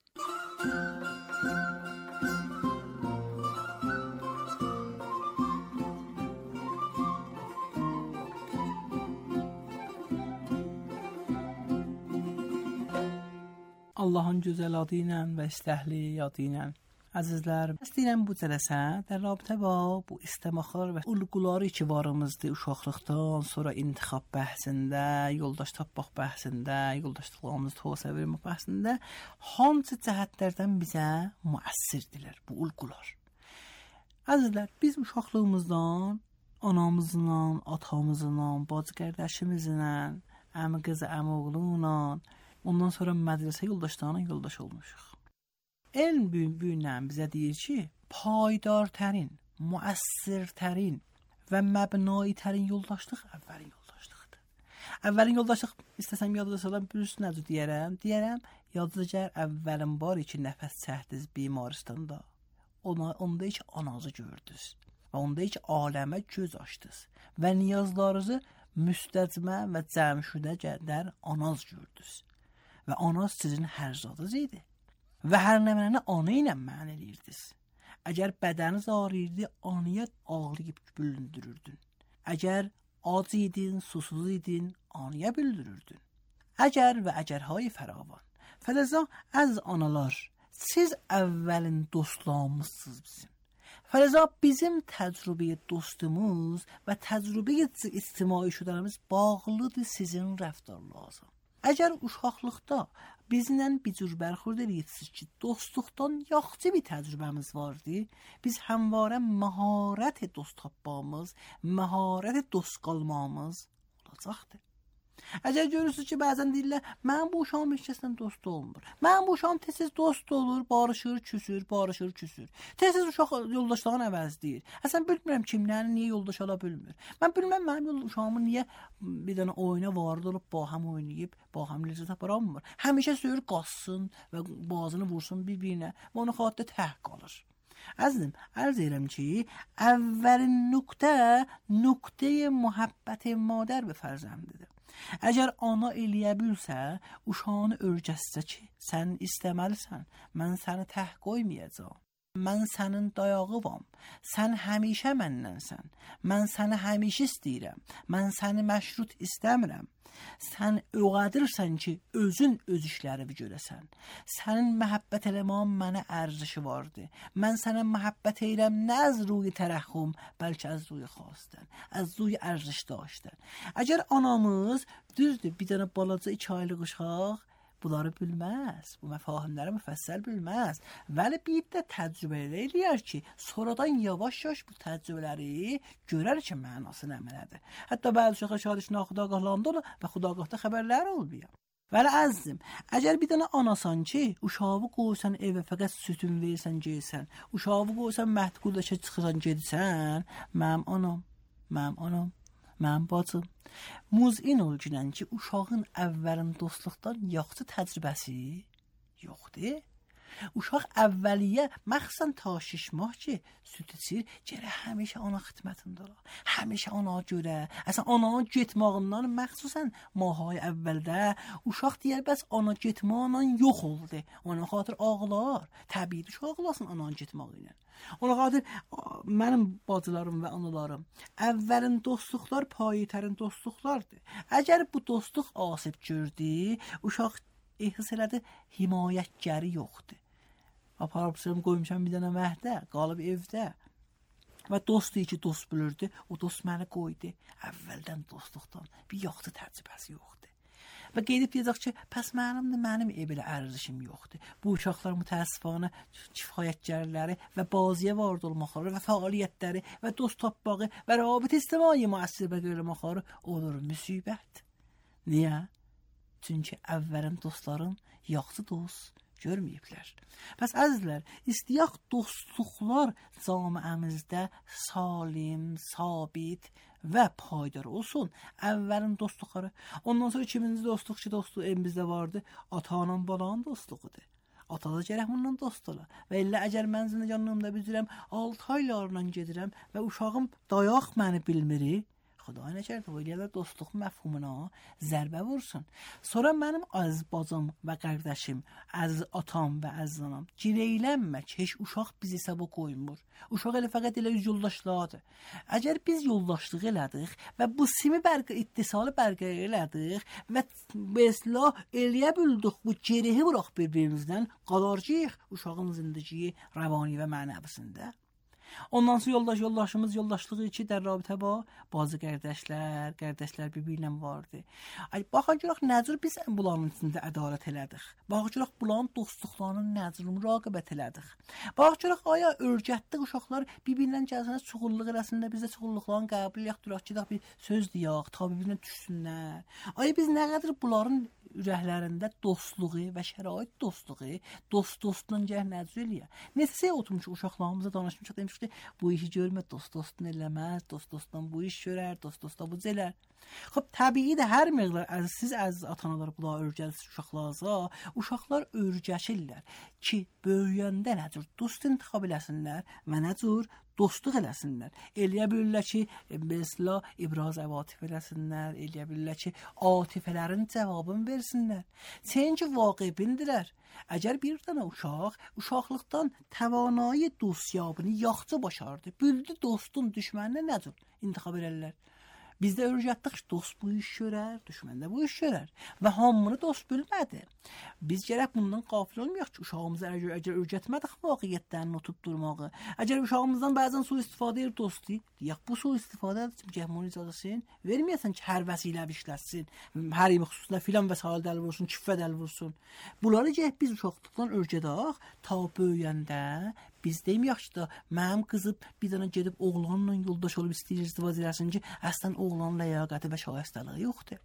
Allahın gözəl adı ilə və istəhli adı ilə. Əzizlər, istəyirəm bu cələsə در رابطه با bu istəmaxlar və ulğuları ki varımızdır uşaqlıqdan sonra intixab bəhsində, yoldaş tapmaq bəhsində, yoldaşlıqlarımızı tövsiyə vermək bəhsində hansı cəhətlərdən bizə müəssirdirlər bu ulğular. Əzizlər, biz uşaqlığımızdan anamızla, atamızla, bacı qardaşımızla, əmi qızı, əmi oğluyla, ondan sonra mədrəsə yoldaşlarına yoldaş olmuşuq. Elm büyüyündən bizə deyir ki, paydartərin, müəssirtərin və məbnaitərin yoldaşlıq əvvəlin yoldaşlıqdır. Əvvəlin yoldaşlıq istəsəm yadda salam bilirsiniz necə deyərəm? Deyərəm, yadlıcar əvvəlin var ki, nəfəs çəkdiniz bimaristanda. Onda ki, anazı gördünüz və onda ki, aləmə göz açdınız və niyazlarınızı müstəcmə və cəmşüdə qədər anaz gördünüz və anaz sizin hərzadınız idi. Və hər nəməni ana ilə mən eləyirdiniz. Əgər bədəniz ağrıyırdı, anaya ağlayıb bülündürürdün. Əgər ac idin, susuz idin, anaya bildirirdin. Əgər və əgərhay fəravan. Fələza, əziz analar, siz əvvəlin dostlarımızsınız bizim. Fələza, bizim təcrübəyə dostumuz və təcrübəyə ictimai şudələrimiz bağlıdır sizin rəftarlarınızla. Əgər uşaqlıqda bizlə bir cür bərxurd edirsiniz ki, dostluqdan yaxşı bir təcrübəmiz vardı, biz həmvarə məharət dost tapmamız, məharət dost qalmamız olacaqdır. Əgər görürsünüz ki, bəzən deyirlər, mən bu uşağım heç kəslə dost olmur. Mən bu uşağım tez-tez dost olur, barışır, küsür, barışır, küsür. Tez-tez uşaq yoldaşlığın əvəzləyir. Əsən bilmirəm kimlərin niyə yoldaş ola bilmir. Mən bilməm mənim uşağımın niyə bir dənə oyuna vardı olub, bahəm oynayıb, bahəm ləzzət aparamır. Həmişə söyür qassın və boğazını vursun bir-birinə və ona xatirə tək qalır. Əzizim, ərz edirəm ki, əvvəlin nöqtə muhabbət madər və fərzəndidir. Əgər ana eləyə bilsə, uşağını örgəssə ki, sən istəməlisən, mən səni tək qoymayacağam. Mən sənin dayağıvam, sən həmişə məndənsən, mən səni həmişə istəyirəm, mən səni məşrut istəmirəm. Sən öğədirsən ki, özün öz işlərini görəsən. Sənin məhəbbət eləməyən mənə ərzişi vardı. Mən sənə məhəbbət edirəm nə az ruhi tərəxüm, bəlkə az ruhi xastən, az ruhi ərziş daşdən. Əgər anamız düzdür, bir dənə balaca 2 aylıq uşaq bunları bilməz, bu məfahimləri müfəssəl bilməz. Vəli bir də təcrübələr eləyər ki, sonradan yavaş-yavaş bu təcrübələri görər ki, mənası nə mənadır. Hətta bəzi uşaqlar şadışına xudagahlandı və xudagahda xəbərləri olmuyor. Vəli əzizim, əgər bir dənə anasan ki, uşağı qoysan evə fəqət sütün versən, geysən, uşağı qoysan məhdquldaşa çıxırsan, gedirsən, mənim anam, mənim bacım, muzin ol günən ki, uşağın əvvəlin dostluqdan yaxşı təcrübəsi yoxdur. Uşaq əvvəliyyə məxsən ta 6 mah ki, süt içir, gərək həmişə ana xidmətində olar. Həmişə ana görə, əsən ananın getmağından məxsusən mahayı əvvəldə uşaq deyər, bəs ana getmağından yox oldu. Ona xatir ağlar, təbii uşaq ağlasın ananın getməğı ilə. Ona xatir mənim bacılarım və analarım, əvvəlin dostluqlar payitərin dostluqlardır. Əgər bu dostluq asib gördü, uşaq ehtiss elədi, himayətgəri yoxdur. Vəli əzizim, əgər bir dənə anasan ki, uşağı qoysan evə fəqət sütün versən, geysən, uşağı qoysan məhdquldaşa çıxırsan, gedirsən, mənim anam, mənim bacım, muzin ol günən ki, uşağın əvvəlin dostluqdan yaxşı təcrübəsi yoxdur. Aparıbsam qoymuşam bir dənə məhdə, qalıb evdə. Və dostu ki, dost bilirdi, o dost məni qoydu. Əvvəldən dostluqdan bir yaxşı təcrübəsi yoxdur. Və qeydib deyəcək ki, pəs mənim belə ərzişim yoxdur. Bu uşaqlar mütəəssifanə kifayətgərləri və baziyə vardı olmaqları və fəaliyyətləri və dost tapmağı və rabitə ictimai müəssir bəqərləməkləri olur müsibət. Niyə? Çünki əvvəlin dostların yaxşı dost görməyiblər. Pəs əzizlər, istəyək dostluqlar camiəmizdə salim, sabit və paydar olsun. Əvvəlin dostluqları. Ondan sonra kiminci dostluq ki, dostluq evimizdə vardı? Ata-anam balanın dostluğudur. Ata da gərək bundan dost ola. Və elə əgər mən zindəcanlığımda bizirəm, 6 aylarla gedirəm və uşağım dayaq məni bilmiri, Xuday nəkərdə o eləyələr dostluq məfhumuna zərbə vursun. Sonra mənim əziz bacım və qardaşım, əziz atam və əziz anam, gireylənmək, heç uşaq bizi hesaba qoymur. Uşaq elə fəqət elə yoldaşlardır. Əgər biz yoldaşlıq elədik və bu simi ittisalı bərqərar elədik və mesela eləyə bildik bu gerihi bıraq bir-birimizdən qalarcıyıq uşağın zindəciyi, rəvani və mənəvisində. Ondan sonra yoldaşlığı ki, der rabitə bazı qardaşlar bir-birlə vardı. Baxın görək nəcür biz bunların içində ədalət elədik. Baxın görək bunların dostluqlarının nəcür müraqibət elədik. Baxın görək aya örgətdik uşaqlar bir-birlə gəlsənə çuğulluq eləsində bizə çuğulluqların qəbul yaxdıraq ki, bir söz deyək, tabi bir-birinə düşsünlər. Aya biz nə qədər bunların ürəklərində dostluğu və şərait dostluğu, dostunun gəl nəcür eləyə. Neçə oturmuş uşaqlarımıza danışmışıq, demişik ki, bu işi görmə, dostun eləməz, dostdan bu iş görər, dostdan bu cələr. Xub, təbii də hər məqdar siz əziz atanalar bunlar örgəlisiniz uşaqlarınıza, uşaqlar örgəşirlər ki, böyüyəndə nəcür dost intixab eləsinlər və nəcür dostluq eləsinlər. Eləyə bilirlər ki, mesela ibraz əvatif eləsinlər, eləyə bilirlər ki, atifələrin cavabını versinlər. Çünki vaqibindirlər. Əgər bir dənə uşaqlıqdan təvanayı dostyabını yaxşı başardı, bildi dostun düşməninə nədir? İntixab elərlər. Bizdə örgətdik ki, dost bu iş görər, düşmən də bu iş görər. Və hamını dost bilmədi. Biz gərək bundan qafil olmayaq ki, uşağımızı əgər örgətmədik vaqiyyətdən notub durmağı. Əgər uşağımızdan bəzən sui-istifadə edir dostu, deyək, bu sui-istifadə gəhmoni icazəsini verməyəsən ki, hər vəsilə işləsin, hər yemi xüsusunda filan vəsail dəl vursun, kiffə dəl vursun. Bunları gərək biz uşaqlıqdan örgədək, ta böyüyəndə biz deməyək ki, da mənim qızım bir dənə gedib oğlanla yoldaş olub istəyir izdivac eləsin ki, əslən oğlanın ləyaqəti və şayəstəliyi yoxdur.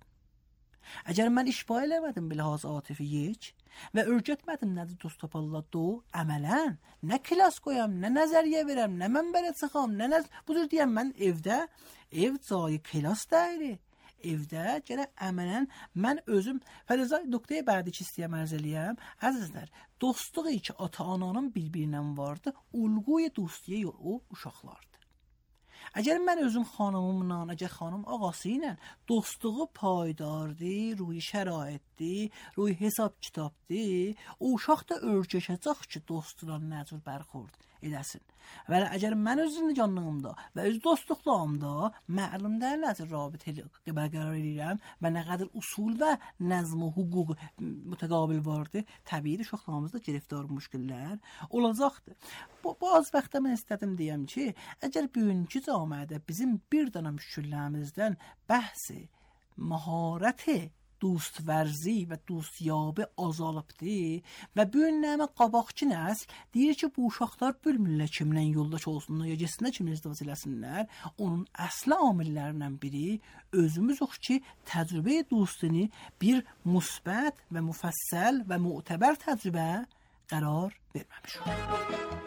Əgər mən işba eləmədim bilhaz atifi yeç və örgətmədim nədir dost tapallah do, əmələn, nə kilas qoyam, nə nəzəriyə verəm, nə mən belə çıxam, budur deyəm mən evdə, ev cayı kilas dəyiri. Evdə gərək əmələn mən özüm fəlizə nöqtəyə bədi ki istəyəm ərz eləyəm. Əzizlər, dostluq ki ata-ananın bir-birinə vardı, ulğuya dostiyə o uşaqlardı. Əgər mən özüm xanımımla, əgər xanım ağası ilə dostluğu paydardı, ruhi şəraitdi, ruhi hesab kitabdı, o uşaq da örgəşəcək ki, dostla nəcür bərxurd eləsin. Və əgər mən öz canlığımda və öz dostluqlarımda məlumdə nəzir rabitəli bərqərar edirəm və nə qədər usul və nəzm və hüquq mütəqabil vardı, təbii uşaqlarımızda giriftar müşkillər olacaqdır. Bazı vaxtda mən istədim deyəm ki, əgər bugünkü camiədə bizim bir dənə müşkillərimizdən bəhsi, maharəti, dostvərzi və dostyabı azalıbdır və bu nəmə qabaqçı nəsl deyir ki, bu uşaqlar bilmirlər kimlə yoldaş olsunlar, ya geçsinlər kimlə izdivac eləsinlər. Onun əsli amillərindən biri özümüz ox ki, təcrübə dostunu bir müsbət və müfəssəl və mu'təbər təcrübə qərar verməmişik.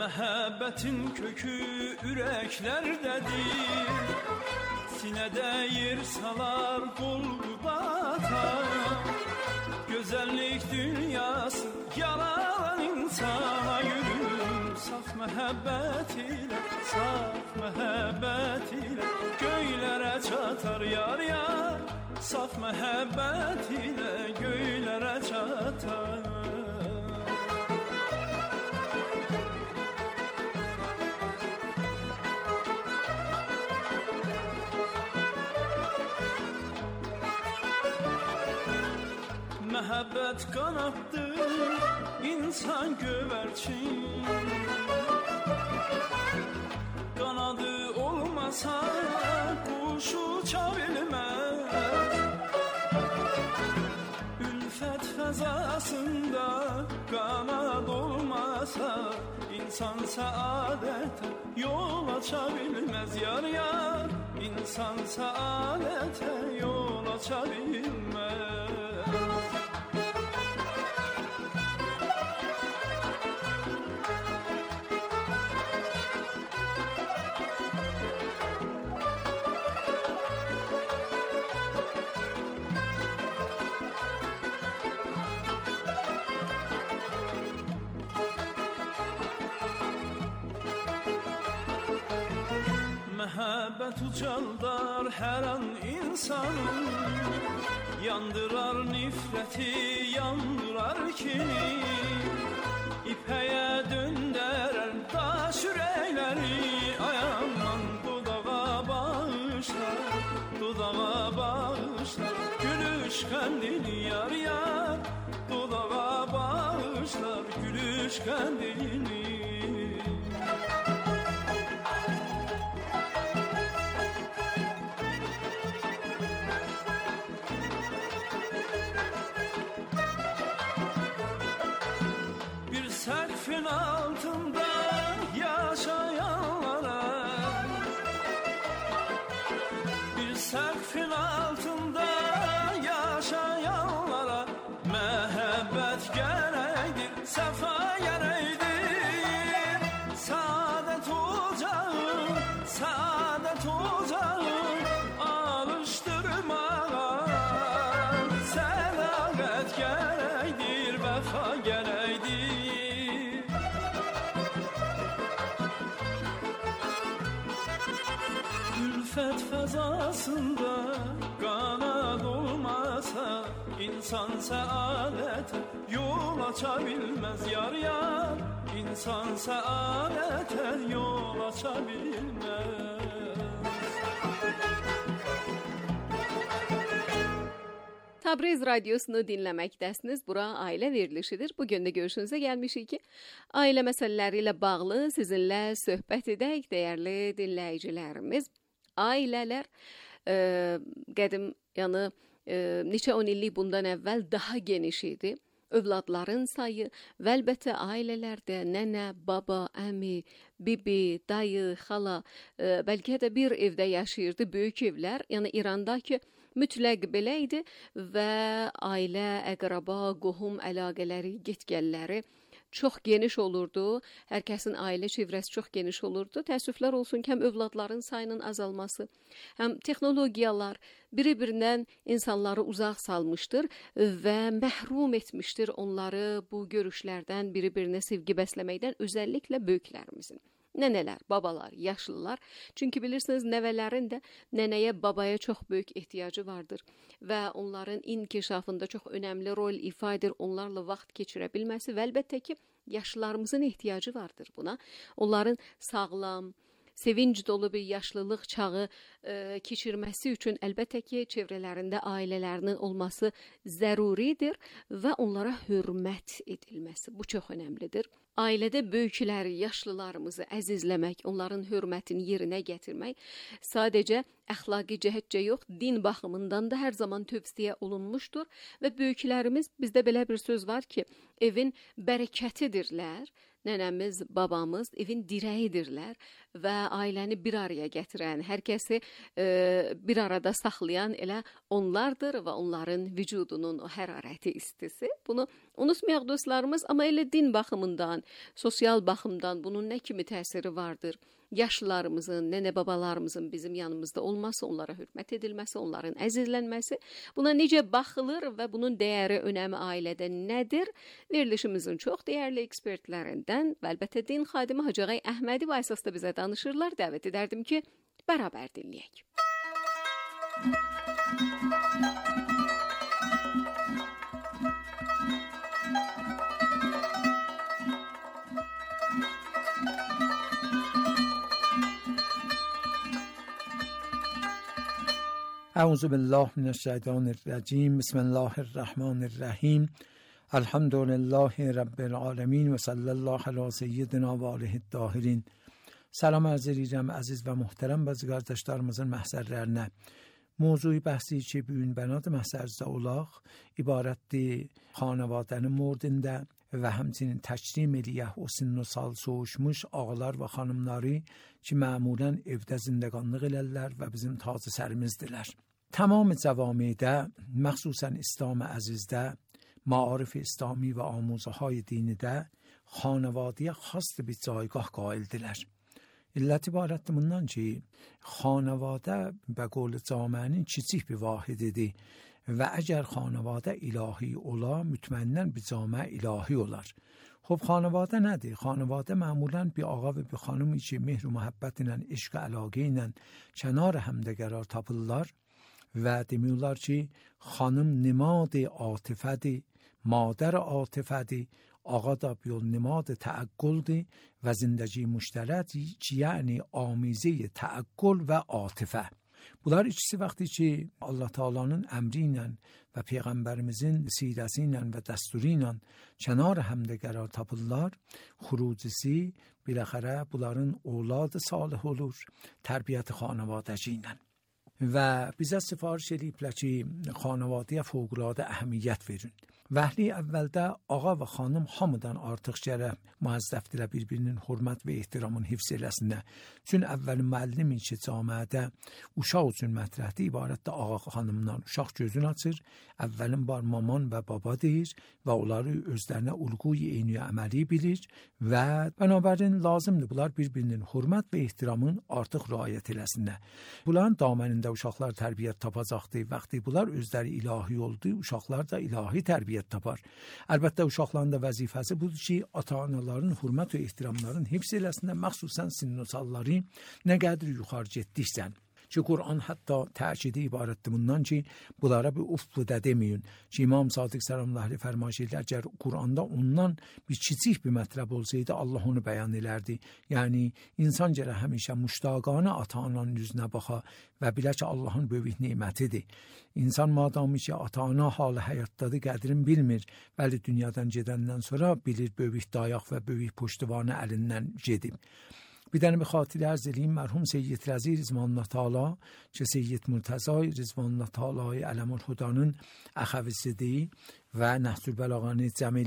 Məhəbbətin kökü ürəklərdədir, sinədə yer salar qulbata. Gözəllik dünyası yaralan insana yürüm, saf məhəbbət ilə, saf məhəbbət ilə göylərə çatar yar yar, saf məhəbbət ilə göylərə çatar. Məhəbbət qanaddır, insan gövərçin. Qanadı olmasa quş uça bilməz. Ülfət fəzasında qanad olmasa insan səadətə yol aça bilməz yar yar. İnsan səadətə yol aça bilməz. Məhəbbət ucaldar hər an insanı, yandırar nifrəti, yandırar kini. İpəyə döndərər daş ürəkləri, ayağından dodağa bağışlar, dodağa bağışlar gülüş qəndini yar yar, dodağa bağışlar gülüş qəndini. Sərfin altında yaşayanlara, bir sərfin altında yaşayanlara məhəbbət gərəkdir, səfa gərəkdir. Saadət ocağı, saadət ocağı alışdırmağa, sədaqət gərəkdir, vəfa gərəkdir. Ülfət fəzasında qanad olmasa insan səadətə yol aça bilməz yar yar. İnsan səadətə yol aça bilməz. Tabriz Radyosunu dinləməkdəsiniz. Bura ailə verilişidir. Bugün də görüşünüzə gəlmişik ki, ailə məsələləri ilə bağlı sizinlə söhbət edək, dəyərli dinləyicilərimiz. Ailələr qədim, yəni neçə 10 illik bundan əvvəl daha geniş idi. Övladların sayı və əlbəttə ailələrdə nənə, baba, əmi, bibi, dayı, xala, bəlkə də bir evdə yaşayırdı, böyük evlər. Yəni İrandakı mütləq belə idi və ailə, əqraba, qohum əlaqələri, get-gəlləri çox geniş olurdu. Hər kəsin ailə çevrəsi çox geniş olurdu. Təəssüflər olsun ki, həm övladların sayının azalması, həm texnologiyalar bir-birindən insanları uzaq salmışdır və məhrum etmişdir onları bu görüşlərdən, bir-birinə sevgi bəsləməkdən, özəlliklə böyüklərimizin. Nənələr, babalar, yaşlılar. Çünki bilirsiniz, nəvələrin də nənəyə, babaya çox böyük ehtiyacı vardır və onların inkişafında çox önəmli rol ifa edir, onlarla vaxt keçirə bilməsi və əlbəttə ki, yaşlılarımızın ehtiyacı vardır buna. Onların sağlam, sevinc dolu bir yaşlılıq çağı keçirməsi üçün əlbəttə ki, çevrələrində ailələrinin olması zəruridir və onlara hörmət edilməsi. Bu çox önəmlidir. Ailədə böyükləri, yaşlılarımızı əzizləmək, onların hörmətini yerinə gətirmək sadəcə əxlaqi cəhətcə yox, din baxımından da hər zaman tövsiyə olunmuşdur və böyüklərimiz, bizdə belə bir söz var ki, evin bərəkətidirlər. Nənəmiz, babamız evin dirəyidirlər və ailəni bir araya gətirən, hər kəsi bir arada saxlayan elə onlardır və onların vücudunun o hərarəti, istisi. Bunu Unutmayaq dostlarımız, amma elə din baxımından, sosial baxımdan bunun nə kimi təsiri vardır? Yaşlılarımızın, nənə babalarımızın bizim yanımızda olması, onlara hörmət edilməsi, onların əzizlənməsi, buna necə baxılır və bunun dəyəri, önəmi ailədə nədir? Verilişimizin çox dəyərli ekspertlərindən və əlbəttə din xadimi Hacı Ağay Əhmədi bu əsasda bizə danışırlar. Dəvət edərdim ki, bərabər dinləyək. اعوذ بالله من الشیطان الرجیم. بسم الله الرحمن الرحیم. الحمد لله رب العالمین و صلی الله علی سیدنا و آله الطاهرین. Salam arz edirəm əziz və möhtərəm bəzi qardaşlarımızın məhsərlərinə. Mövzu bəhsi ki, bu gün bənadı məhsərzdə olaq, ibarətdir xanavadənin mordində və həmçinin təkrim eləyək o sinno sal soğuşmuş ağalar və xanımları ki, məmulən evdə zindəqanlıq elərlər və bizim tacı sərimizdirlər. Tamam cəvamidə, məxsusən İslam əzizdə, maarif İslami və amuzəhay dinidə xanavadiyə xast bir caygah qaildirlər. İllət ibarətdir bundan ki, xanavadə bə qol camiənin kiçik bir vahididir və əgər xanavadə ilahi ola, mütmənnən bir camiə ilahi olar. Xub xanavadə nədir? Xanavadə məmulən bir ağa və bir xanım ki, mehr و məhəbbət ilə, eşq və əlaqə ilə kənar həmdə qərar tapırlar və demiyorlar ki, xanım nimad atifədir, madər atifədir, ağa da bir nimad təəqqüldir və zindəci müştərət ki, yəni amizi təəqqül və atifə. Bunlar ikisi vaxtı ki, Allah Taala'nın əmri ilə və Peyğəmbərimizin sirəsi ilə və dəsturu ilə kənar həmdə qərar tapırlar, xurucisi biləxərə bunların ovladı salih olur, tərbiyyət xanavadəci ilə. Və bizə sifariş ediblər ki, xanavadiyə fövqəladə əhəmiyyət verin. Vəhli əvvəldə ağa və xanım hamıdan artıq gərək müəzzəfdirə bir-birinin hörmət və ehtiramın hifz eləsinə. Çün əvvəl müəllimi ki, camiədə uşaq üçün mətrəhdir, ibarətdə ağa xanımdan uşaq gözün açır, əvvəlin bar maman və baba deyir və onları özlərinə ulğuy eyni əməli bilir və bənabərin lazımdır bunlar bir-birinin hörmət və ehtiramın artıq riayət eləsinə. Bunların damənində uşaqlar tərbiyyət tapacaqdır. Vaxtı bunlar özləri ilahi oldu, uşaqlar da ilahi tərbiyyət tapar. Əlbəttə uşaqların da vəzifəsi budur ki, ata-anaların hörmət və ehtiramların hifz eləsinə, məxsusən sinnosalları nə qədər yuxarı getdiksən. Ki, Qur'an hətta təkidi ibarətdir bundan ki, bunlara bir uflu da deməyin. Ki, İmam Sadiq sələmləhi fərmaş edirlər, əgər Qur'anda ondan bir kiçik bir mətləb olsaydı, Allah onu bəyan elərdi. Yəni, insan gərək həmişə müştaqanə ata-ananın yüzünə baxa və bilə ki, Allahın böyük nemətidir. İnsan madamı ki, ata-ana halı həyatdadır, qədrin bilmir. Bəli, dünyadan gedəndən sonra bilir böyük dayaq və böyük poştivanı əlindən gedib. Bir dənə bir xatirə ərz edeyim, mərhum Seyyid Rəzi Rizvanullah Taala ki, Seyyid Murtəzay Rizvanullah Taala'yı Ələmül Hudanın əxəvisidir və Nəhcül Bəlağanı Cəmil